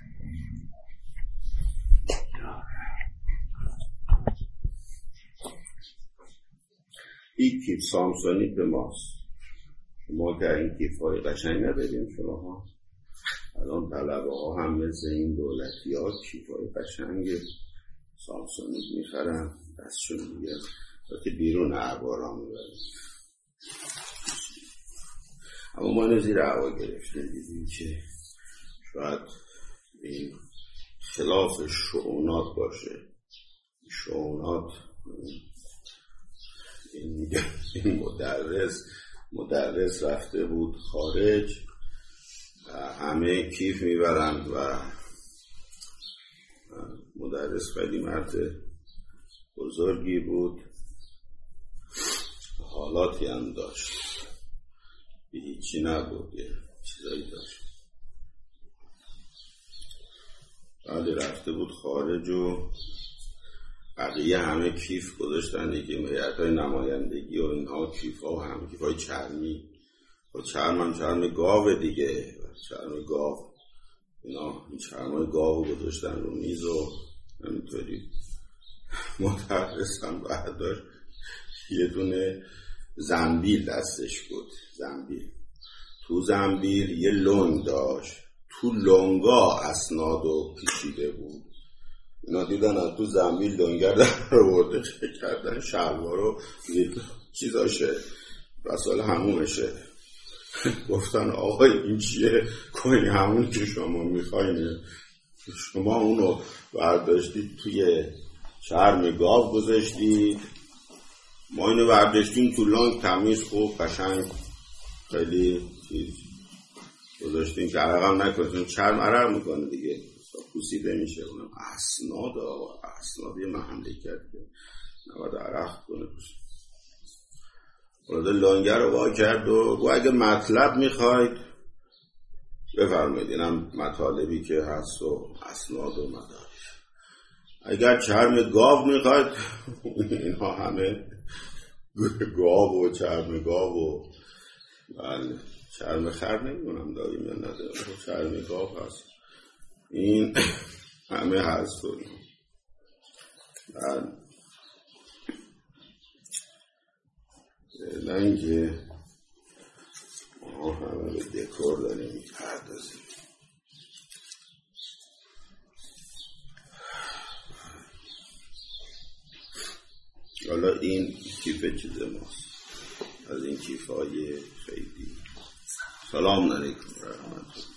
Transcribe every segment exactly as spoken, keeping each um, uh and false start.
این کیف سامسونی به ماست. ما در این کیف های قشنگ نداریم شما ها. الان طلبه ها هم مثل این دولتی ها کیف های قشنگ سامسونی میخرن، دستشون میگه که بیرون عبارا میبرن. اما ما اینو زیر هوا گرفتیم، دیدیم که شاید این خلاف شعونات باشه. شعونات این میگه این مدرس مدرس رفته بود خارج، همه کیف میبرند و مدرس خیلی مرد بزرگی بود، حالاتی هم داشت، به هیچی نبود، یه چیزایی داشت. بعد رفته بود خارج و بقیه همه کیف گذاشتن دیگه، هیئت‌های نمایندگی و اینها کیف ها و همه کیف های چرمی و چرم هم چرم گاو دیگه، چرم گاو اینا، این چرم های گاو گذاشتن رو میز و همینطوری. مدرس هم برداشت یه دونه زنبیل دستش بود، زنبیل، تو زنبیل یه لنگ داشت، تو لنگا اسناد و پیچیده بود. اینا دیدن از تو زنبیل لنگر در آورده، چه کردن شلوارو چیزاشه وسایل همومشه. گفتن آقا این چیه؟ کوین همون که شما میخواین، شما اونو برداشتید توی چرم گاو گذاشتید، ما اینو برداشتیم تو لنگ تمیز خوب قشنگ خیلی چیز گذاشتیم که عرق هم نکنیم، چرم عرق میکنه دیگه، پوسیده میشه. اونم اسناد، آقا اسناد یه مملکت که نباید عرق کنه. وارد لنگر رو وا کرد و گو اگه مطلب میخواید بفرمایید، اینم مطالبی که هست و اسناد و مدارک. اگر چرم گاو میخواید اینها همه گاو و چرم گاو و بله چرم خر نمیدونم داریم یا نداریم، چرم گاو هست، این همه هست. و بله نه اینکه ما همه به دکور داریم میپردازیم. حالا این کیف چیز ماست، از این کیف های خیلی. سلام علیکم رحمت الله.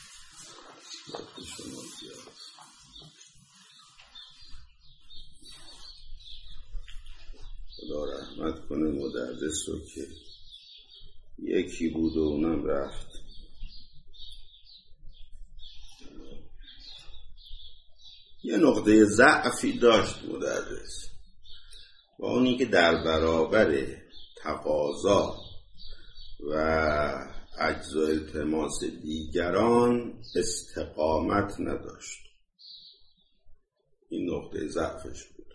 خدا رحمت کنه مدرس رو که یکی بود و اونم رفت. یه نقطه ضعفی داشت مدرس، و اونی که در برابر تقاضا و عجز و التماس دیگران استقامت نداشت. این نقطه ضعفش بود.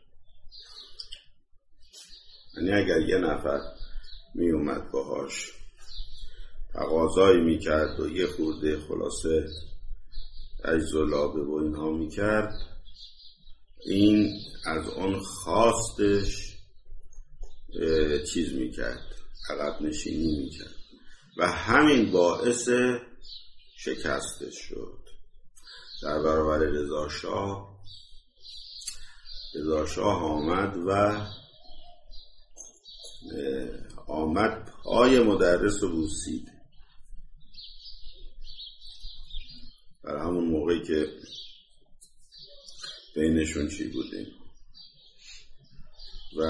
یعنی اگر یه نفر می اومد باهاش تقاضایی می کرد و یه خورده خلاصه عجز و لابه و اینها می کرد، این از اون خواستش چیز می کرد، عقب نشینی می کرد و همین باعث شکستش شد. در برابر رضا شاه رضا شاه آمد و آمد پای مدرس رو بوسید. برای همون موقعی که بینشون چی بودیم و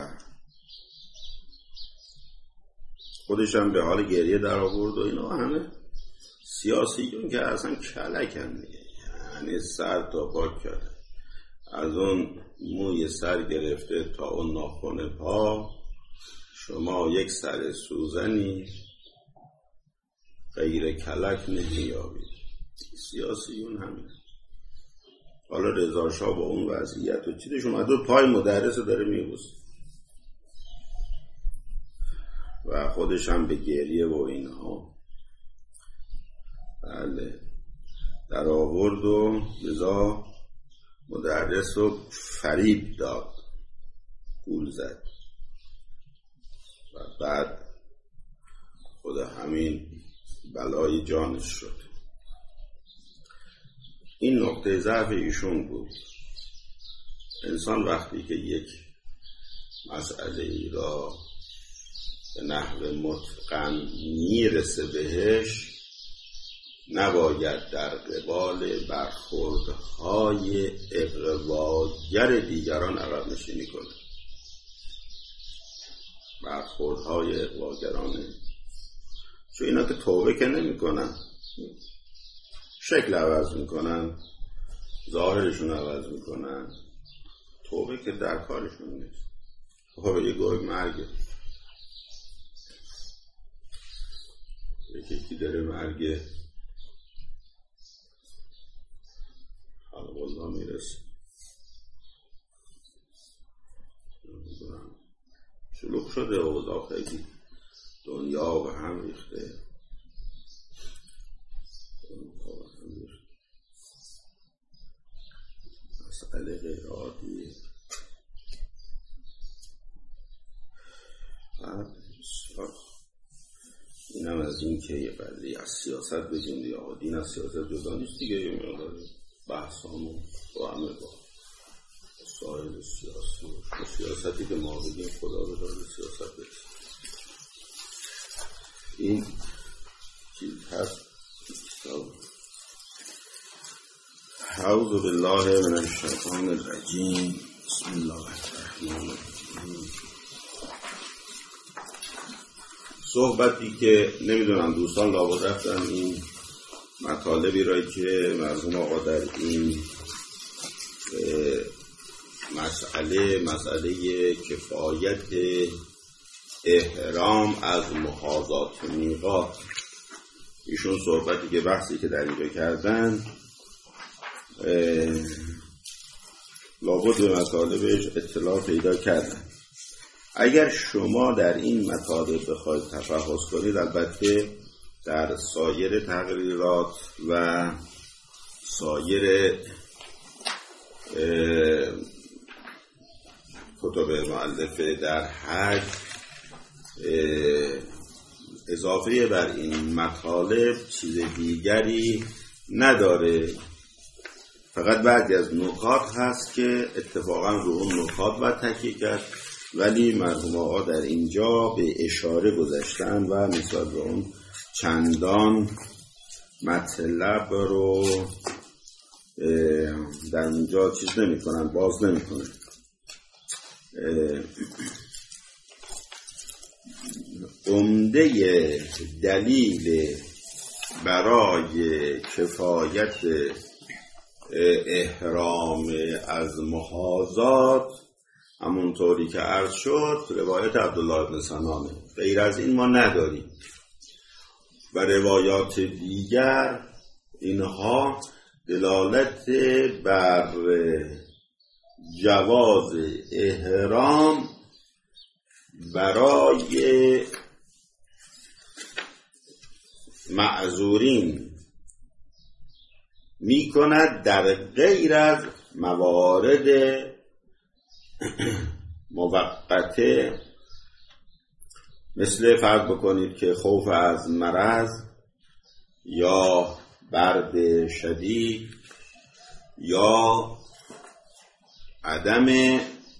خودش هم به حال گریه در آورد و اینا. همه سیاسیون که اصلا کلکن دیگه، یعنی سر تا پا کرده، از اون موی سر گرفته تا اون ناخن پا. شما یک سر سوزنی غیر کلک نمیابید. سیاسیون همین. حالا رضا شاه با اون وضعیت و چیزش اومد و پای مدرس داره میبوسه و خودش هم به گریه و اینها. بله در آورد و لذا مدرس رو فریب داد، گول زد و بعد خود همین بلای جانش شد. این نقطه ضعف ایشون بود. انسان وقتی که یک مسئله ای را به نحو متقن میرسه بهش، نباید در قبال برخوردهای اغواگر دیگران عقب نشینی کنه. برخوردهای اغواگرانه، چون اینا که توبه که نمی کنن، شکل عوض میکنن، ظاهرشون عوض میکنن، توبه که در کارشون نیست. خب یه گوه مرگه، یکی که داره مرگ خلق الله میرسه، شلوغ شده و اوضاع خیلی دنیا و هم ریخته. مسئله غیر عادیه. اینم از این که یه قضیه از سیاست بگیم دیگه، دین از سیاست جدا نیست دیگه. یه مقدار بحثامون با همه با سایر سیاسی و سیاستی که ما بگیم خدا رو داره سیاست بگیم. این چیز هست. اعوذ بالله من الشیطان الرجیم. بسم الله الرحمن الرحیم. صحبتی که نمیدونم دوستان لابد رفتن این مطالبی رایی که مرحوم آقا در این مسئله مسئله کفایت احرام از محاذات میقات، ایشون صحبتی که بحثی که در اینجا کردن لابد به مطالبش اطلاع پیدا کردن. اگر شما در این مطالب بخواید تفحص کنید، البته در سایر تقریرات و سایر کتب مؤلفه در حج اضافه بر این مطالب چیز دیگری نداره، فقط بعضی از نکات هست که اتفاقا رو اون نکات باید تاکید کرد، ولی مرحوم آقا در اینجا به اشاره گذاشتن و نسبت به اون چندان مطلب رو در اینجا چیز نمی کنن، باز نمی کنن. عمده دلیل برای کفایت احرام از محاذات همونطوری که عرض شد روایت عبدالله بن سنانه، غیر از این ما نداریم و روایات دیگر اینها دلالت بر جواز احرام برای معذورین می کند در غیر از موارد موقته، مثل فرض بکنید که خوف از مرض یا برد شدید یا عدم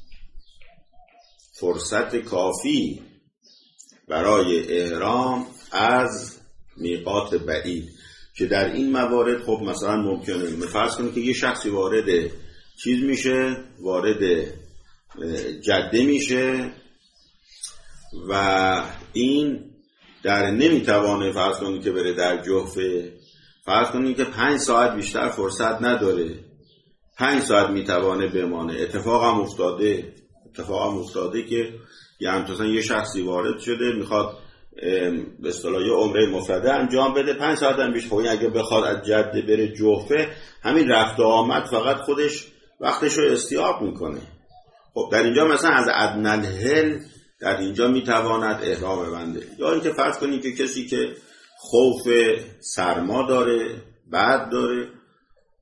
فرصت کافی برای احرام از میقات بعید، که در این موارد خب مثلا ممکنه فرض کنید که یه شخصی وارد چیز میشه، وارد جده میشه و این در نمیتوانه فرض کنید که بره در جحفه، فرض کنید که پنج ساعت بیشتر فرصت نداره، پنج ساعت میتوانه بمانه. اتفاق هم افتاده اتفاق هم افتاده که یعنی مثلا یه شخصی وارد شده میخواد به اصطلاح یه عمره مفرده انجام بده، پنج ساعت هم بیش. خب اگه بخواد از جده بره جحفه، همین رفت و آمد فقط خودش وقتش رو استیاب میکنه. خب در اینجا مثلا از ادنی الحل در اینجا میتواند احرام ببنده. یا اینکه فرض کنید که کسی که خوف سرما داره، برد داره،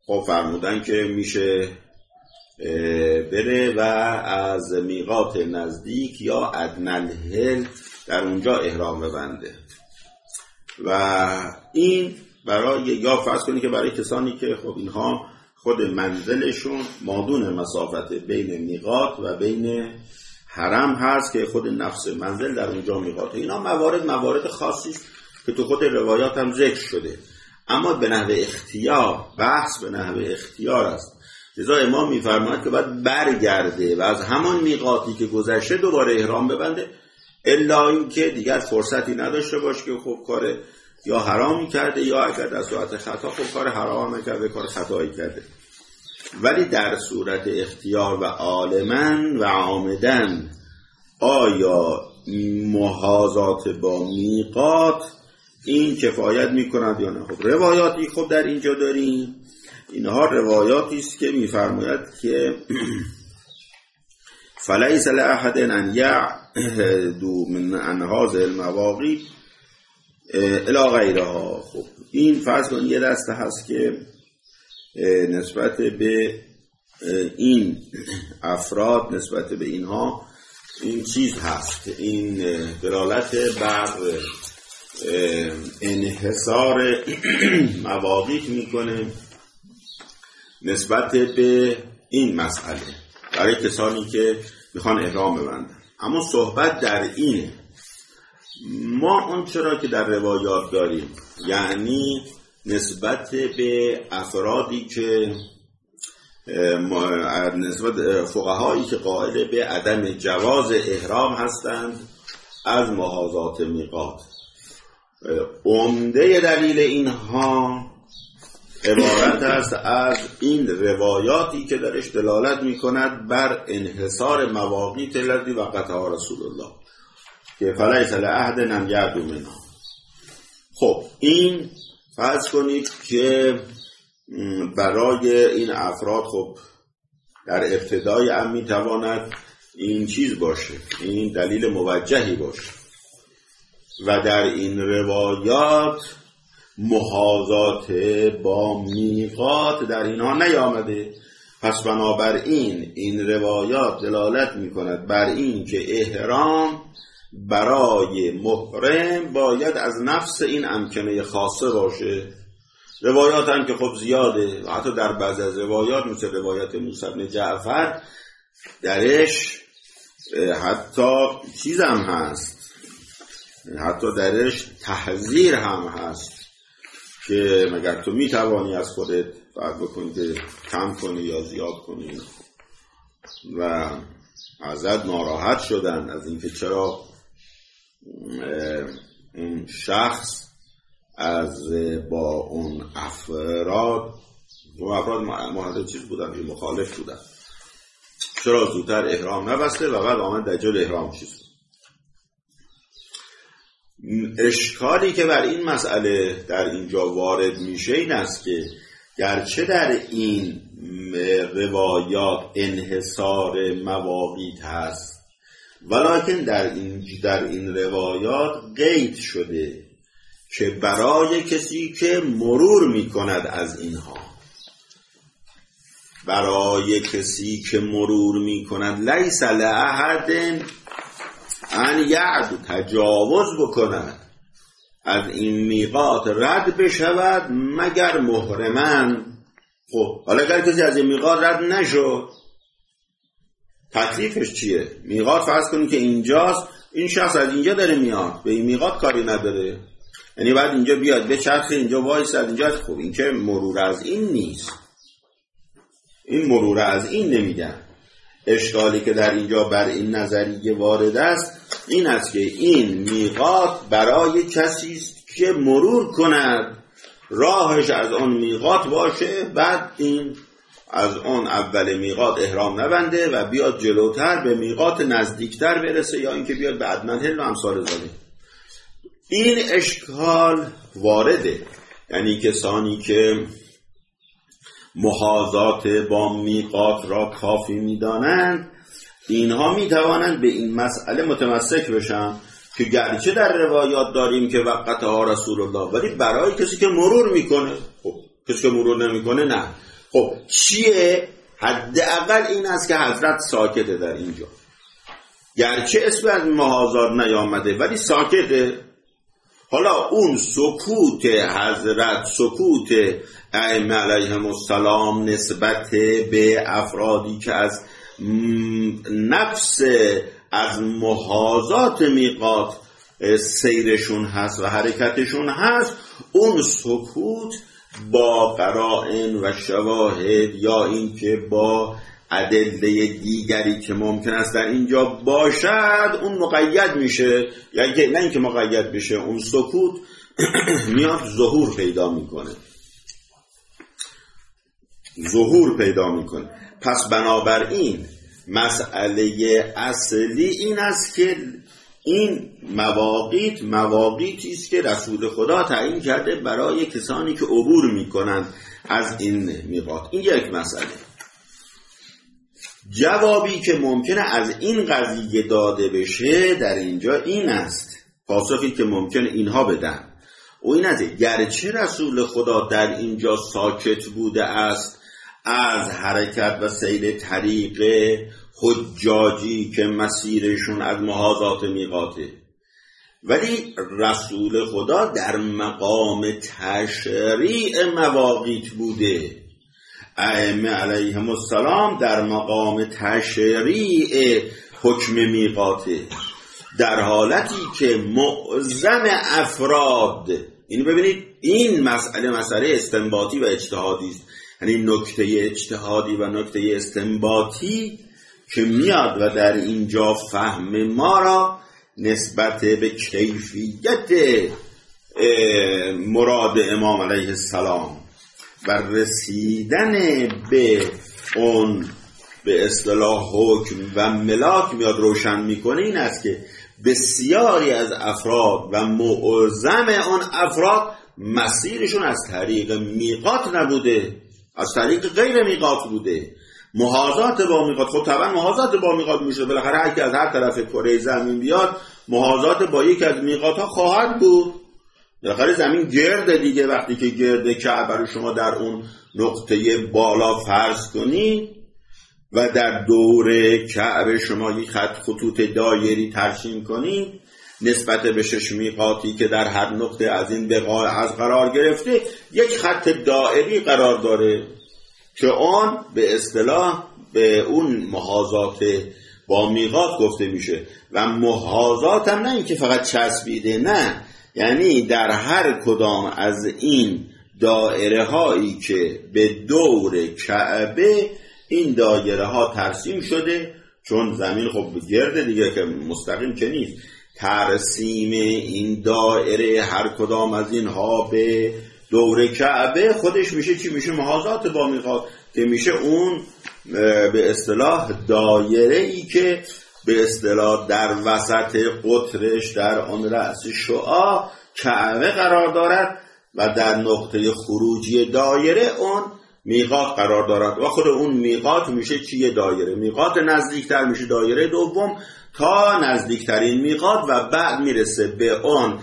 خب فرمودن که میشه بره و از میقات نزدیک یا ادنالهل در اونجا احرام ببنده. و این برای یا فرض کنید که برای کسانی که خب اینها خود منزلشون مادون مسافت بین میقات و بین حرم هست که خود نفس منزل در اونجا میقات، اینا موارد موارد خاصی که تو خود روایات هم ذکر شده، اما به نحو اختیار، بحث به نحو اختیار است. لذا امام میفرماید که باید برگرده و از همان میقاتی که گذشته دوباره احرام ببنده، الا این که دیگر فرصتی نداشته باشه که خب کار یا حرام کرده یا اگر در صورت خطا خب کار حرام نکرده، کار خطایی کرده. ولی در صورت اختیار و عالماً و عامداً آیا محاذات با میقات این کفایت میکند یا نه؟ خب روایاتی خب در اینجا داریم، اینها روایاتی است که میفرماید که فلیس لأحد ان یعدو من انهاز المواقیت الی غیرها. خب این فرض کن یه دسته هست که نسبت به این افراد، نسبت به اینها این چیز هست، این دلالت بر انحصار مواقیت میکنه نسبت به این مسئله برای کسانی که میخوان احرام ببندن. اما صحبت در اینه، ما اون چرا که در روایات داریم، یعنی نسبت به افرادی که نسبت فقهایی که قائل به عدم جواز احرام هستند از محاذات میقات، عمده دلیل اینها عبارت است از این روایاتی که درش دلالت میکند بر انحصار مواقیت الذی وقتها رسول الله که فلیس لأحد ان یعدو منها. خب این فرض کنید که برای این افراد خب در ابتدای هم میتواند این چیز باشه، این دلیل موجهی باشه و در این روایات محاذات با میقات در اینها نیامده. پس بنابراین این روایات دلالت میکند بر این که احرام برای محرم باید از نفس این امکنه خاصه باشه. روایات هم که خب زیاده و حتی در بعض از روایات مثل روایت موسی بن جعفر درش حتی چیز هم هست، حتی درش تحذیر هم هست که مگر تو میتوانی از خودت فرق بکنی که کم کنی یا زیاد کنی، و ازت ناراحت شدن از اینکه چرا اون شخص از با اون افراد و افراد محضر چیز بودن که مخالف بودن چرا زودتر احرام نبسته و بعد آمد در جل احرام چیز. اشکالی که بر این مسئله در اینجا وارد میشه این است که گرچه در این روایات انحصار مواقیت هست، ولیکن در این در این روایات قید شده که برای کسی که مرور میکند از اینها، برای کسی که مرور میکند لیس لأحد ان یعد تجاوز بکند از این میقات رد بشود مگر محرمن. خب حالا اگر کسی از این میقات رد نشد تکلیفش چیه؟ میقات فرض کنیم که اینجاست، این شخص از اینجا داره میاد، به این میقات کاری نداره، یعنی بعد اینجا بیاد به چرخ اینجا وایس از اینجا. خب این که مرور از این نیست، این مرور از این نمیگن. اشکالی که در اینجا بر این نظریه وارد است این است که این میقات برای کسی است که مرور کند، راهش از آن میقات باشه، بعد این از آن اول میقات احرام نبنده و بیاد جلوتر به میقات نزدیکتر برسه، یا اینکه بیاد به ادنالهل و امثال ذالک. این اشکال وارده، یعنی کسانی که محاذات با میقات را کافی میدانند اینها میتوانند به این مسئله متمسک بشن که گرچه در روایات داریم که وقتها رسول الله، ولی برای کسی که مرور میکنه، خب کسی که مرور نمیکنه نه، خب چیه؟ حداقل این است که حضرت ساکته در اینجا، گرچه اسم از محاذات نیامده ولی ساکته. حالا اون سکوت حضرت، سکوت ائمه علیهم السلام نسبت به افرادی که از نفس از محاذات میقات سیرشون هست و حرکتشون هست، اون سکوت با قرائن و شواهد یا این که با ادله دیگری که ممکن است در اینجا باشد اون مقید میشه، یعنی نه اینکه مقید بشه، اون سکوت میاد ظهور پیدا میکنه، ظهور پیدا میکنه. پس بنابراین مسئله اصلی این است که این مواقیت مواقیتی است که رسول خدا تعیین کرده برای کسانی که عبور میکنند از این میقات. این یک مسئله. جوابی که ممکنه از این قضیه داده بشه در اینجا این است، پاسخی که ممکنه اینها بدن و این است گرچه رسول خدا در اینجا ساکت بوده است از حرکت و سیر طریق حجاجی که مسیرشون از محاذات میقاته، ولی رسول خدا در مقام تشریع مواقیت بوده، ائمه علیهم السلام در مقام تشریع حکم میقاته، در حالتی که معظم افراد، یعنی ببینید این مسئله مسئله استنباطی و اجتهادی است، یعنی نکته اجتهادی و نکته استنباطی که میاد و در اینجا فهم ما را نسبت به کیفیت مراد امام علیه السلام و رسیدن به اون به اصطلاح حکم و ملاک میاد روشن میکنه، این است که بسیاری از افراد و معظم اون افراد مسیرشون از طریق میقات نبوده، از طریق غیر میقات بوده، محاذات با میقات. خب طبعا محاذات با میقات میشه، بالاخره هر کی از هر طرف کره زمین بیاد محاذات با یک از میقات ها خواهد بود. بالاخره زمین گرده دیگه، وقتی که گرده کعبه رو شما در اون نقطه بالا فرض کنی و در دور کعبه شما یک خط خطوط دایری ترسیم کنی نسبت به شش میقاتی که در هر نقطه از این بقاع از قرار گرفته یک خط دائری قرار داره که اون به اصطلاح به اون محاذات با میقات گفته میشه. و محاذات هم نه این که فقط چسبیده، نه، یعنی در هر کدام از این دایره هایی که به دور کعبه این دایره ها ترسیم شده، چون زمین خب گرده دیگه که مستقیم که نیست، ترسیم این دایره هر کدام از اینها به دور کعبه خودش میشه چی؟ میشه محاذات با میقات، که میشه اون به اصطلاح دایره ای که به اصطلاح در وسط قطرش در آن رأس شعاع کعبه قرار دارد و در نقطه خروجی دایره اون میقات قرار دارد و خود اون میقات میشه چیه؟ دایره. میقات نزدیکتر میشه دایره دوم تا نزدیکترین میقات و بعد میرسه به اون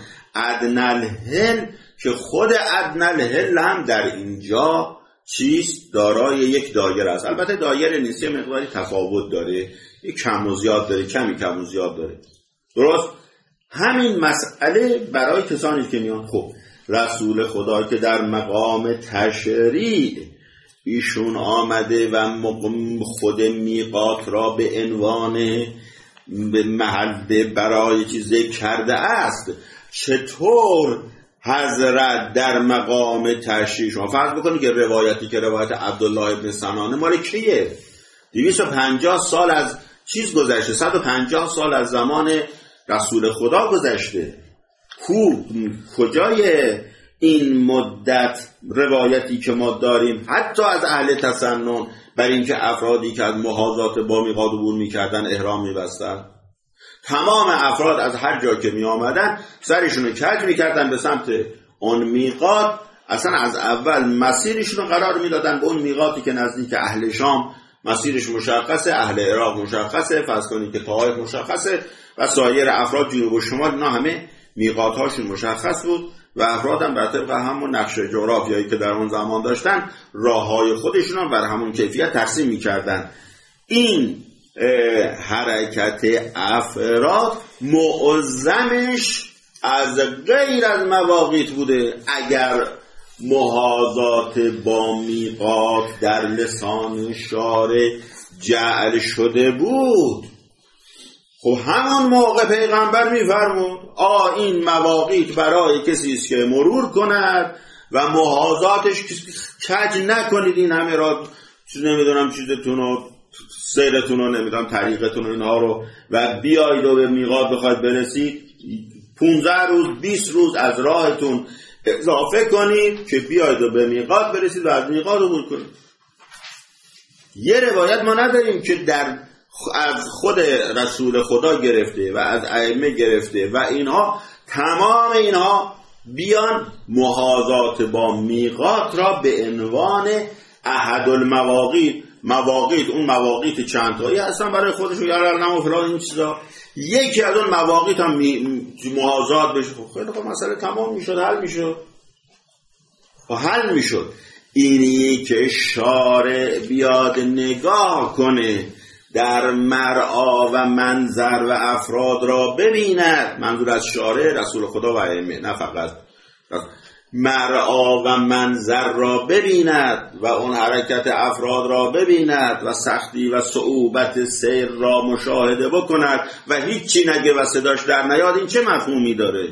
ادنالهل که خود ادنالهل هم در اینجا چیست؟ دارای یک دایره است. البته دایره نیست، یه مقداری تفاوت داره، یک کم و زیاد داره، کمی کم و زیاد داره. درست؟ همین مسئله برای کسانی که میان خب رسول خدا که در مقام تشریع ایشون آمده و خود میقات را به عنوان محل برای چیزی کرده است، چطور حضرت در مقام تشریع، شما فرض بکنید که روایتی که روایت عبدالله ابن سنانه مال کیه؟ دویست و پنجاه سال از چیز گذشته، صد و پنجاه سال از زمان رسول خدا گذشته. کو کجای این مدت روایتی که ما داریم حتی از اهل تسنن بر اینکه افرادی که از محاذات با میقات عبور میکردن احرام میبستن؟ تمام افراد از هر جا که می آمدن سرشون رو کج میکردن به سمت اون میقات، اصلا از اول مسیرشون رو قرار میدادن به اون میقاتی که نزدیک اهل شام مسیرش مشخصه، اهل عراق مشخصه، فرض کنید که طائف مشخصه و سایر افراد جنوب و شمال، اینا همه میقات هاشون مشخص بود و افراد هم بر طبق همون نقش جغرافیایی که در اون زمان داشتن راههای خودشون هم بر همون کیفیت ترسیم میکردن. این حرکت افراد معظمش از غیر از مواقیت بوده. اگر محاذات با میقات در لسان شارع جعل شده بود، خب همون موقع پیغمبر میفرمود آ این مواقیت برای کسی است که مرور کند و محاذاتش کج نکنید، این همه را نمیدونم چیزتون رو سیرتون رو نمیدونم طریقتون رو اینها رو و بیایید و به میقات بخواید برسید پونزده روز بیست روز از راهتون اضافه کنید که بیایید و به میقات برسید و از میقات عبور کنید. یه روایت ما نداریم که در از خود رسول خدا گرفته و از ائمه گرفته و اینها تمام اینها بیان محاذات با میقات را به عنوان احد المواقیت، مواقیت اون مواقیت چند تایی هستن برای خودشون یا نمو فلان این چیزا، یکی از اون مواقیت هم محاذات بشه. خب خیلی خب مسئله تمام میشد، حل میشد و حل میشد. اینی که شارع بیاد نگاه کنه در مرعا و منظر و افراد را ببیند، منظور از شارع رسول خدا و ائمه، نه فقط مرعا و منظر را ببیند و اون حرکت افراد را ببیند و سختی و صعوبت سیر را مشاهده بکند و هیچی نگه و صداش در نیاد، این چه مفهومی داره؟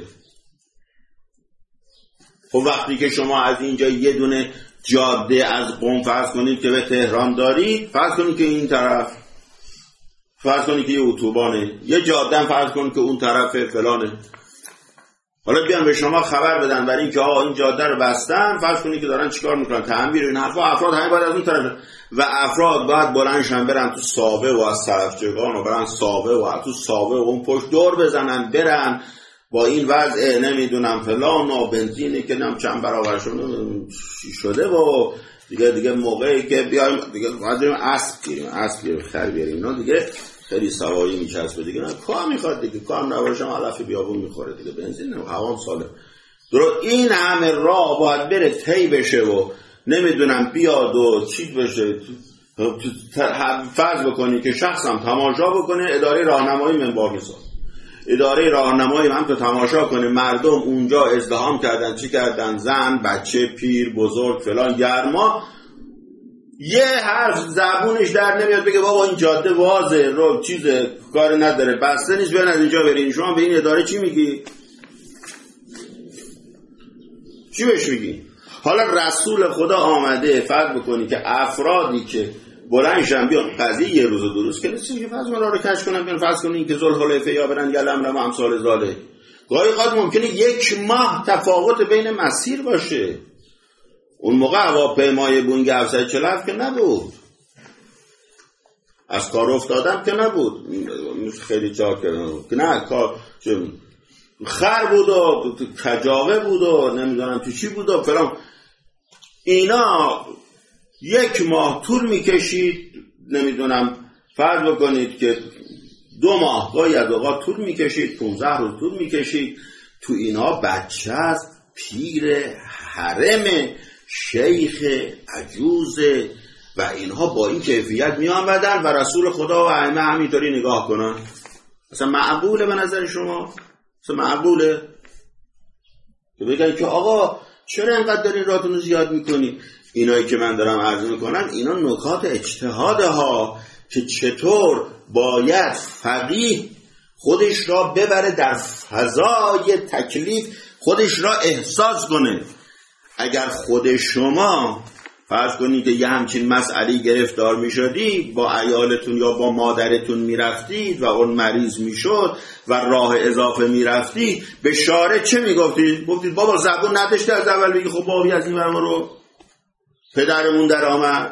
خب وقتی که شما از اینجا یه دونه جاده از قم فرض کنید که به تهران دارید، فرض کنید که این طرف، فرض کنید که یه اتوبانه، یه جاده فرض کنید که اون طرف فلانه، حالا بیان به شما خبر بدن برای اینکه آقا این جاده رو بستن، فرض کنید که دارن چیکار میکنن، تعمیر این حرفا، افراد همه باید از اون طرف و افراد باید بلندشن برن تو ساوه و از طرفچگان و برن ساوه و تو ساوه و اون پشت دور بزنن برن با این وضع نمیدونم فلان و بنزینی که نم چند برابر شده و دیگه دیگه موقعی که بیایم دیگه باید بریم اسب گیریم، اسب گیریم خر بیاریم، اینا دیگه خیلی سوایی میچسبه دیگه، نه کار میخواد دیگه، کار نباشم علف بیابون میخوره دیگه، بنزین و هوا ساله درو. این همه راه باید بره طی بشه و نمیدونم بیاد و چیز بشه. فرض بکنی که شخصم تماشا بکنه، اداره راهنمایی منبار سال اداره راهنمایی هم تو تماشا کنه مردم اونجا ازدحام کردن، چی کردن، زن، بچه، پیر، بزرگ، فلان، گرما، یه حرف زبونش در نمیاد بگه بابا این جاده وازه رو چیزه کار نداره بسته نیست بیان از اینجا برین. شما به این اداره چی میگی؟ چی بهش میگی؟ حالا رسول خدا آمده فرض بکنی که افرادی که بلندشن بیان قضیه یه روز و دو روز که نیستی که فرض من را رو کش کنن بیان فرض کنین که ذوالحلیفه یا برن یلم رم امثال ذالک، گاهی قد ممکنه یک ماه تفاوت بین مسیر باشه. اون موقع هواپیمای بوینگ هفتصد و چهل که نبود، از کار افتادم که نبود، خیلی جا که نه کار خر بود و کجاوه بود و نمیدونم تو چی بود و فلان، اینا یک ماه طول میکشید، نمیدونم فرض بکنید که دو ماه گاهی از اوقات طول میکشید، پونزده روز طول میکشید. تو اینا بچه است، پیر، حرم، شیخ، عجوز و اینها با این کیفیت می آمدن و رسول خدا و ائمه همینطوری نگاه کنن. اصلا معقوله به نظر شما؟ اصلا معقوله که بگن که آقا چرا اینقدر دارین راتون رو زیاد میکنی؟ اینایی که من دارم عرض میکنم اینا نکات اجتهاده ها که چطور باید فقیه خودش را ببره در فضای تکلیف، خودش را احساس کنه. اگر خود شما فرض کنید که یه همچین مسئله گرفتار می شدید، با عیالتون یا با مادرتون می رفتید و اون مریض می شد و راه اضافه می رفتید، به شارع چه می گفتید؟ گفتید بابا زبون نداشته از اول بگی خب بابی از این برما رو پدرمون در آمد.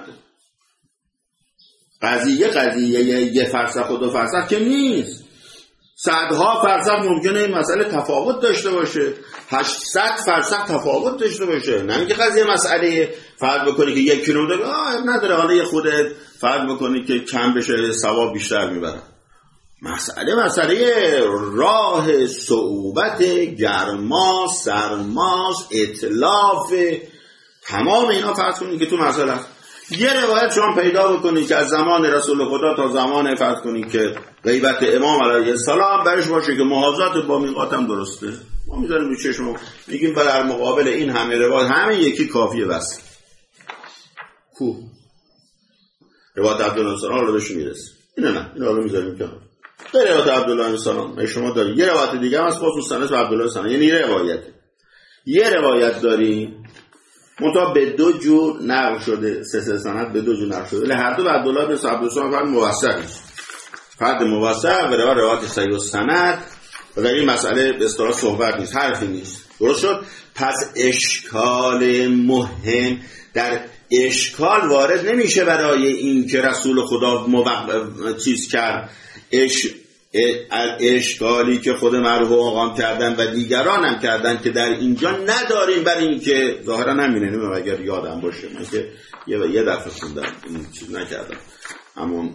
قضیه قضیه یه فرسخ و دو فرسخ که نیست، صدها فرسخ ممکنه این مسئله تفاوت داشته باشه، هشتصد فرسخ تفاوت داشته باشه. نه اینکه قضیه مسئله فرض بکنی که یک کیلومتر آه نداره، حالا یه خود فرض بکنی که کم بشه ثواب بیشتر میبره. مسئله مسئله راه، صعوبت، گرما، سرماس، اتلاف، تمام اینا فرض کنید که تو مسئله هست. یه روایت شما پیدا بکنید که از زمان رسول خدا تا زمان فرض کنید که غیبت امام علیه السلام برش باشه که محاذات با میقات هم درسته، ما میذاریم رو چشم میگیم در مقابل این همه روایت همه یکی کافیه بس. کو روایت عبدالله بن سلام رو بهش میرسه، اینا نه اینا رو میذاریم کنار. غیر روایت عبدالله بن سلام شما دارید یه روایت دیگه هم از خصوص سند عبدالله بن سلام، یعنی روایت یه روایت داریم منتها به دو جور نقل شده، سه سه سند به دو جور نقل شده. هر دو عبدالله بن سلام فرد موثق نیست، فرد موثق و روایت صحیح السند و در این مسئله به اصطلاح صحبت نیست، حرفی نیست. درست شد؟ پس اشکال مهم در اشکال وارد نمیشه برای این که رسول خدا موق... چیز کرد. اش... اشکالی که خود مرحوم آقام کردن و دیگران هم کردن که در اینجا نداریم، برای این که ظاهرا نمینه اگر یادم باشه من که یه, یه دفعه خوندم این چیز نکردم، همون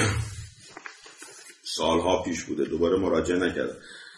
سالها پیش بوده دوباره مراجعه نکردم.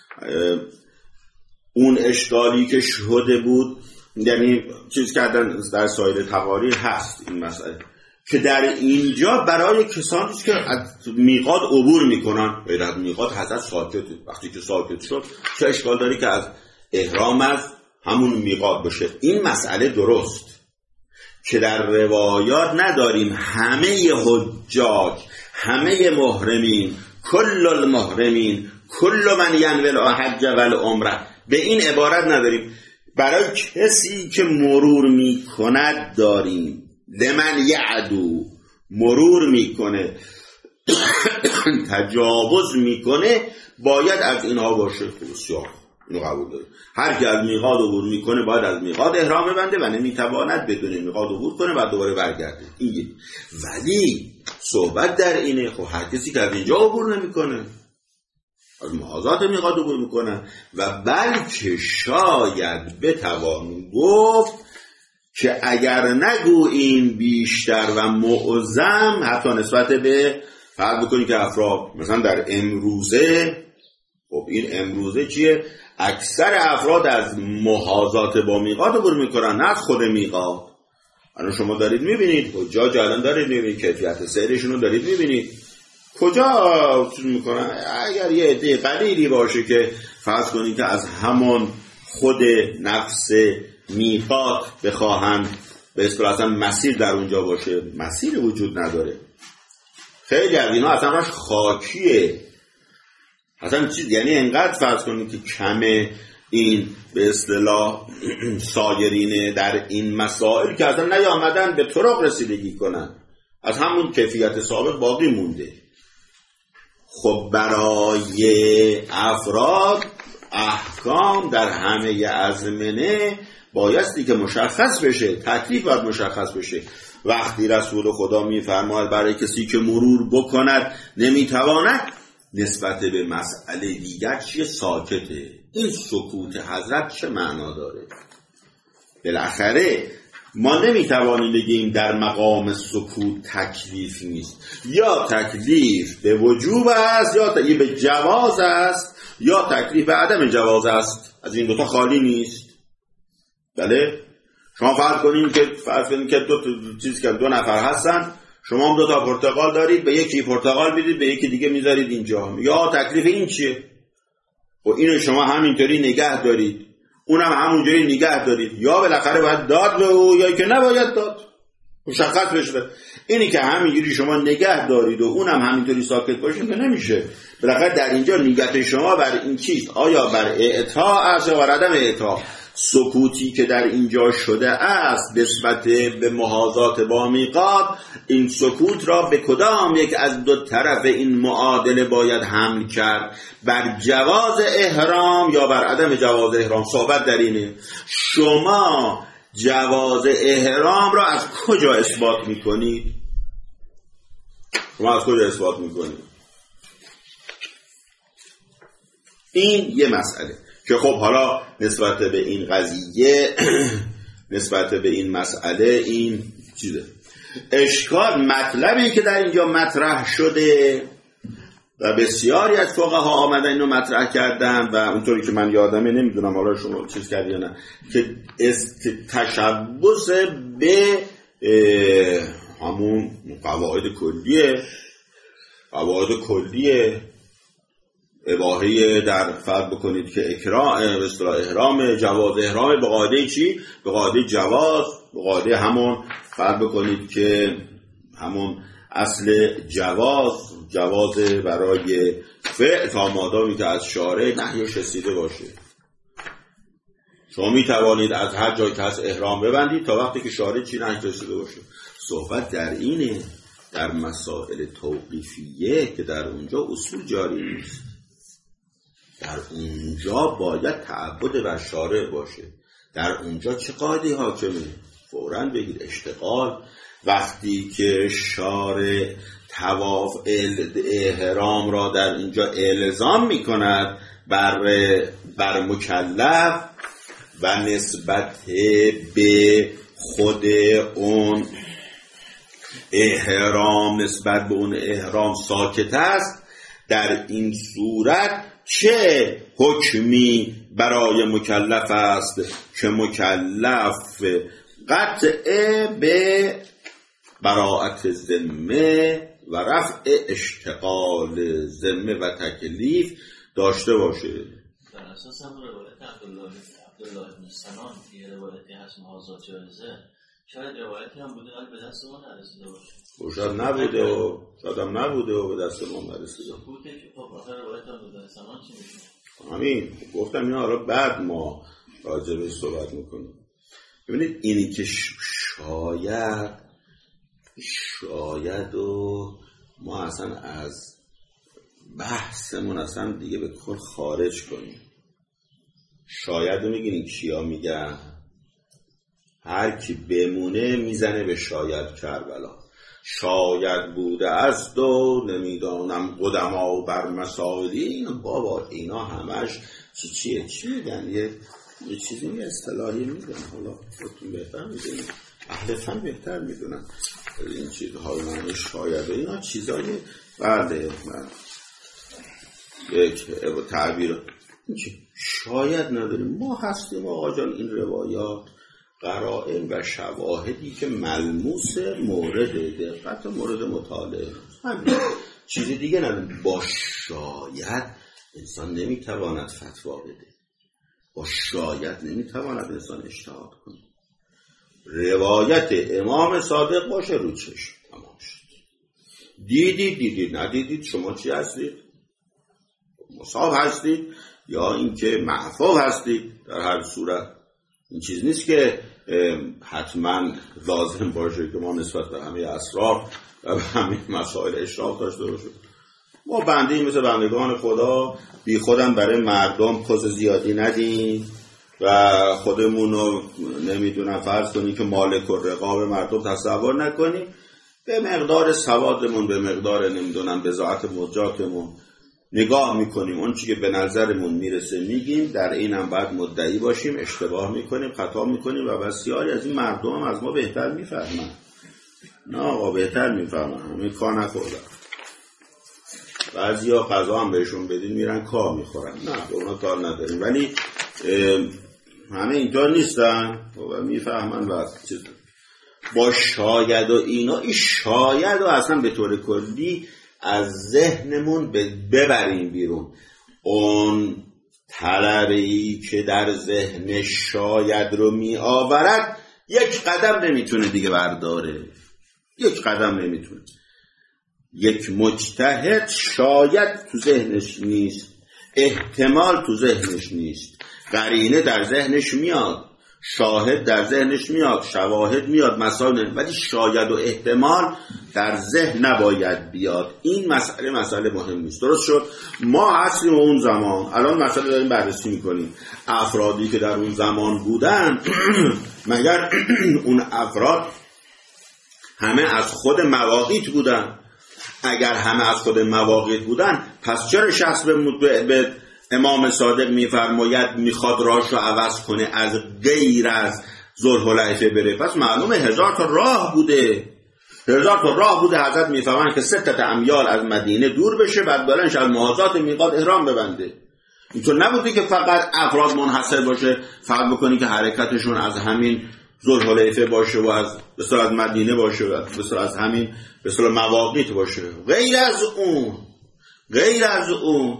اون اشکالی که شده بود یعنی چیز کردن در سایر تقاریر هست این مسئله که در اینجا برای کسانی که از میقات عبور میکنن غیر از میقات حضرت ساکت، وقتی که ساکت شد چه اشکال داری که از احرام از همون میقات بشه. این مسئله درست که در روایات نداریم همه حجاج، همه محرمین، کل المحرمین، کل من ینوی الحج والعمره، به این عبارت نداریم. برای کسی که مرور میکند داریم، لمن یعدو مرور میکنه تجاوز میکنه باید از اینها باشه. بسیار اینو قبول داریم. هر کی از میقات عبور میکنه باید از میقات احرام ببنده و نمیتواند بدون میقات عبور کنه و دوباره برگرده. این ولی صحبت در اینه خب هر کسی که از اینجا عبور نمیکنه از محاذات میقات عبور میکنه و بلکه شاید بتوان گفت که اگر نگوییم بیشتر و معظم حتی نسبت به فرض بکنید که افراد مثلا در امروزه، خب این امروزه چیه؟ اکثر افراد از محاذات با میقات عبور میکنن نه از خود میقات. الان شما دارید میبینید حجاج الان دارید میبینید کیفیت سیرشون رو دارید میبینید کجا چیز میکنن. اگر یه عده قلیلی باشه که فرض کنید که از همون خود نفس میقات بخواهن به اصطلاح اصلا مسیر در اونجا باشه، مسیر وجود نداره. خیلی از اینا اصلا راش خاکیه اصلا چیز، یعنی انقدر فرض کنید که کمه این به اصطلاح سایرینه در این مسائل که اصلا نیامدن به طرق رسیدگی کنن، از همون کیفیت سابق باقی مونده. خب برای افراد احکام در همه ازمنه بایستی که مشخص بشه، تکلیف باید مشخص بشه. وقتی رسول خدا میفرماید برای کسی که مرور بکند نمیتواند، نسبت به مسئله دیگر چیه؟ ساکته. این سکوت حضرت چه معنا داره؟ بالاخره ما نمیتوانیم بگیم در مقام سکوت تکلیف نیست، یا تکلیف به وجوب است یا تکلیف به جواز است یا تکلیف به عدم جواز است، از این دوتا خالی نیست. بله شما فرض کنید که فرض کنید که دو چیز که دو نفر هستن، شما هم دو تا پرتقال دارید، به یکی پرتقال میدید به یکی دیگه میذارید اینجا، یا تکلیف این چیه؟ و اینو شما همینطوری نگه دارید اونم همونجوری نگه دارید، یا بالاخره باید داد به او یا که نباید داد، مشخص بشه. اینی که همینجوری شما نگه دارید و اونم همینطوری ساکت باشه که نمیشه. بالاخره در اینجا نیت شما بر این چیز آیا بر اعطاء است یا بر عدم اعطاء. سکوتی که در اینجا شده است نسبت به محاذات با میقات، این سکوت را به کدام یک از دو طرف این معادله باید حمل کرد؟ بر جواز احرام یا بر عدم جواز احرام؟ صحبت در اینه. شما جواز احرام را از کجا اثبات میکنید؟ شما از کجا اثبات میکنید؟ این یه مسئله که خب حالا نسبت به این قضیه نسبت به این مسئله این چیزه اشکال. مطلبی که در اینجا مطرح شده و بسیاری از فقها آمدن اینو مطرح کردن و اونطوری که من یادمه، نمیدونم حالا شما چیز کردی یا نه، که تشبث به همون قواعد کلیه قواعد کلیه اباحه در فرض بکنید که اکرام به اصطلاح احرام، جواز احرام به قاعده چی؟ به قاعده جواز، به قاعده همون فرض بکنید که همون اصل جواز جواز برای فعل تا مادامی که از شارع نهیش رسیده باشه. شما می توانید از هر جایی که از احرام ببندید تا وقتی که شارع چی نهیش رسیده باشه. صحبت در اینه، در مسائل توقیفیه که در اونجا اصول جاری نیست، در اونجا باید تعبد بر شارع باشه. در اونجا چه قاعده حاکمه؟ فوراً بگید اشتغال. وقتی که شارع طواف احرام را در اینجا الزام می کند بر بر مکلف و نسبت به خود اون احرام نسبت به اون احرام ساکت است، در این صورت چه حکمی برای مکلف است که مکلف قطع به براءت ذمه و رفع اشتغال ذمه و تکلیف داشته باشه. بر اساس هم روایت عبدالله عبدالله بن سلام که روایتی هست محاضات جایزه، شاید روایتی هم بوده ولی به دست ما نرسیده باشه. شاید نبوده و شاید هم نبوده و به دست ما نرسیده. بوده که خب آخر روایت عبدالله سلام چی میشه؟ همین گفتم اینا حالا بعد ما راجع به صحبت میکنیم. ببینید اینی که شاید شاید و ما اصلا از بحثمون اصلا دیگه به کل خارج کنیم. شاید رو میگین کیا میگن؟ هر کی بمونه میزنه به شاید کربلا. شاید بوده از دو نمیدانم قدما بر مسائلی. اینا بابا اینا همش چی چیه چی میگن؟ یه یه چیزی می اصطلاحی میگن، حالا خودتون بهتر میدونید، اهل فن بهتر میدونن این چیزها رو. معنی شاید و اینا چیزای بعده من یک تعبیر شاید نداریم. ما هستیم آقا جان این روایات قرائن و شواهدی که ملموس مورد دقت مورد مطالعه همین، چیزی دیگه نداریم. با شاید انسان نمیتواند فتوا بده، با شاید نمیتواند انسان اجتهاد کنه. روایت امام صادق باشه رو چشم تمام شد. دیدید دیدید ندیدید شما چی هستید؟ مصاب هستید یا اینکه معفو هستید. در هر صورت این چیز نیست که حتما لازم باشه که ما نسبت به همه اسرار و به همه مسائل اشراف داشته باشیم. ما بنده مثل بندگان خدا بی خودم برای مردم پوز زیادی ندیم و خودمونو نمیدونم فرض کنیم که مالک و رقاب مردم تصور نکنیم. به مقدار سوادمون، به مقدار نمیدونم بضاعت مجاتمون نگاه میکنیم، اون چی که به نظرمون میرسه میگیم. در این هم باید مدعی باشیم، اشتباه میکنیم، خطا میکنیم و بسیاری از این مردم هم از ما بهتر میفهمن. نه آقا بهتر میفهمن، همین کار نخوردن. بعضی ها غذا هم بهشون بدین میرن کار میخورن. نه به اونا کار نداریم، ولی همه اینطور نیستن و میفهمن و چیز. با شاید و اینا، این شاید و اصلا به طور کلی از ذهنمون ببریم بیرون. اون طلبه‌ای که در ذهن شاید رو می آورد یک قدم نمیتونه دیگه برداره، یک قدم نمیتونه. یک مجتهد شاید تو ذهنش نیست، احتمال تو ذهنش نیست، قرینه در ذهنش میاد، شاهد در ذهنش میاد، شواهد میاد، مسائل، ولی شاید و احتمال در ذهن نباید بیاد. این مسئله مسئله مهم نیست. درست شد؟ ما هستیم اون زمان، الان مسئله داریم بررسی میکنیم. افرادی که در اون زمان بودن مگر اون افراد همه از خود مواقیت بودن؟ اگر همه از خود مواقیت بودن پس چرا شخص به, به امام صادق میفرماید میخواد راهشو عوض کنه از غیر از ذوالحلیفه بره؟ پس معلومه هزار تا راه بوده، هزار تا راه بوده حضرت میفهمن که سه تا امیال از مدینه دور بشه، بعد بلنش از محاذات میقات احرام ببنده. اینطور نبوده که فقط افراد منحصر باشه، فقط بکنی که حرکتشون از همین ذوالحلیفه باشه و از بسیار از مدینه باشه و بسیار از همین بسیار مواقیت باشه. غیر از اون غیر از اون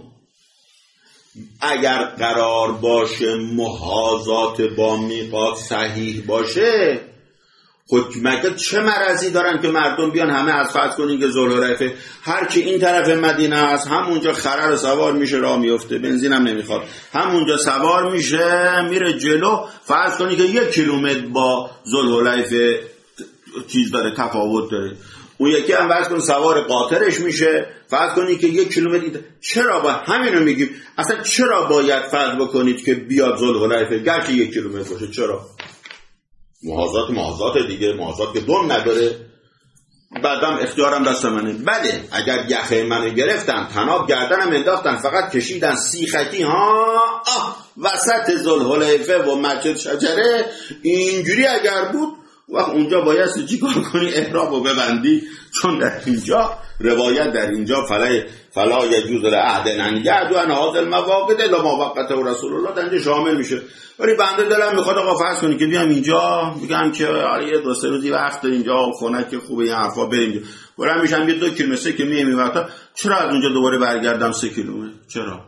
اگر قرار باشه محاذات با میقات صحیح باشه، خود مگه چه مرضی دارن که مردم بیان همه از فرض کنین که ذوالحلیفه هر کی این طرف مدینه است همونجا خرر سوار میشه راه میفته، بنزین هم نمیخواد، همونجا سوار میشه میره جلو، فرض کنین که یک کیلومتر با ذوالحلیفه چیز داره، تفاوت داره، اون یکی هم فرض کنین سوار قاطرش میشه، فرض کنین که یک کیلومتر. چرا با همینو میگیم اصلا چرا باید فرض بکنید که بیاد ذوالحلیفه گرچه یک کیلومتر باشه؟ چرا؟ محاذات محاذات دیگه، محاذات که دم نداره. بعدم اختیارم دست منه. بله اگر یخه منو گرفتن، تناب گردنم انداختن، فقط کشیدن سیخکی ها آه وسط ذوالحلیفه و مسجد شجره، اینجوری اگر بود وقت اونجا باید چی کار کنی؟ احرامو ببندی، چون در اینجا روایت در اینجا فلا فلا یجوز لأحد ان یعدو عن هذا المواقد الا ما وقته رسول الله، در اینجا شامل میشه. ولی بنده دلم میخواد آقا فرض کنی که بیام اینجا میگم که یه دو سه روزی وقت اینجا خنک خوبه این حرفا بریم، برام میشم یه دو کیلومتر که میام وقتا، چرا از اونجا دوباره برگردم سه کیلومتر؟ چرا؟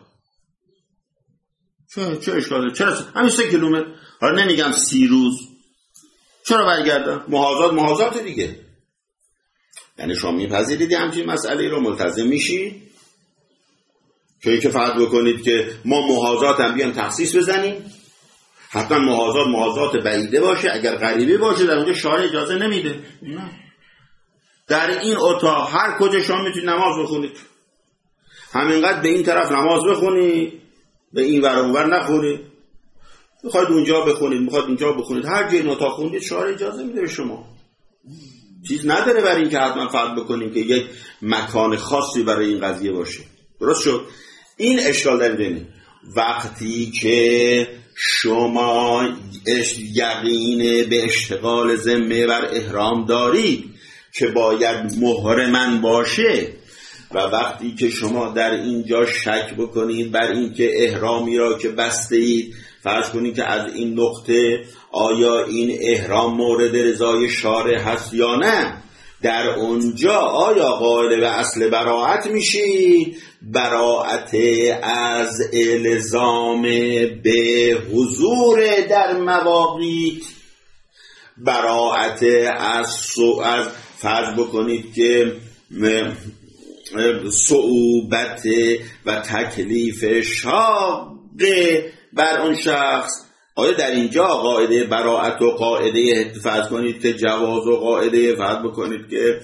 چرا چه اشکاله؟ چرا همین سه کیلومتر؟ حالا نمیگم سی روز، چرا برگردم؟ محاذات محاذات دیگه. یعنی شما میپذیرید همچین مسئله رو، ملتزم میشی که که فقط بکنید که ما محاذات هم بیان تخصیص بزنیم، حتما محاذات محاذات بعیده باشه، اگر غریبه باشه در اونجا شارع اجازه نمیده. نه، در این اتاق هر کجا شما میتونید نماز بخونید، همینقدر به این طرف نماز بخونید، به این ور اون ور نخونید، میخواید اونجا بخونید، میخواید اینجا بخونید، هر جای این اتاق خوندید شارع اجازه میده به شما. چیز نداره برای این که حتما فرض بکنیم که یک مکان خاصی برای این قضیه باشه. درست شد؟ این اشکال دارید. وقتی که شما یقین به اشتغال ذمه بر احرام دارید که باید محرمن باشه، و وقتی که شما در اینجا شک بکنید بر این که احرامی را که بسته اید، فرض کنید که از این نقطه آیا این احرام مورد رضای شارع هست یا نه، در اونجا آیا قائل به اصل براءت میشید؟ براءت از الزام به حضور در مواقیت، براءت از سو از فرض بکنید که صعوبت و تکلیف شاق بر اون شخص. آیا در اینجا قاعده براءت و قاعده فرض کنید که جواز و قاعده فرض بکنید که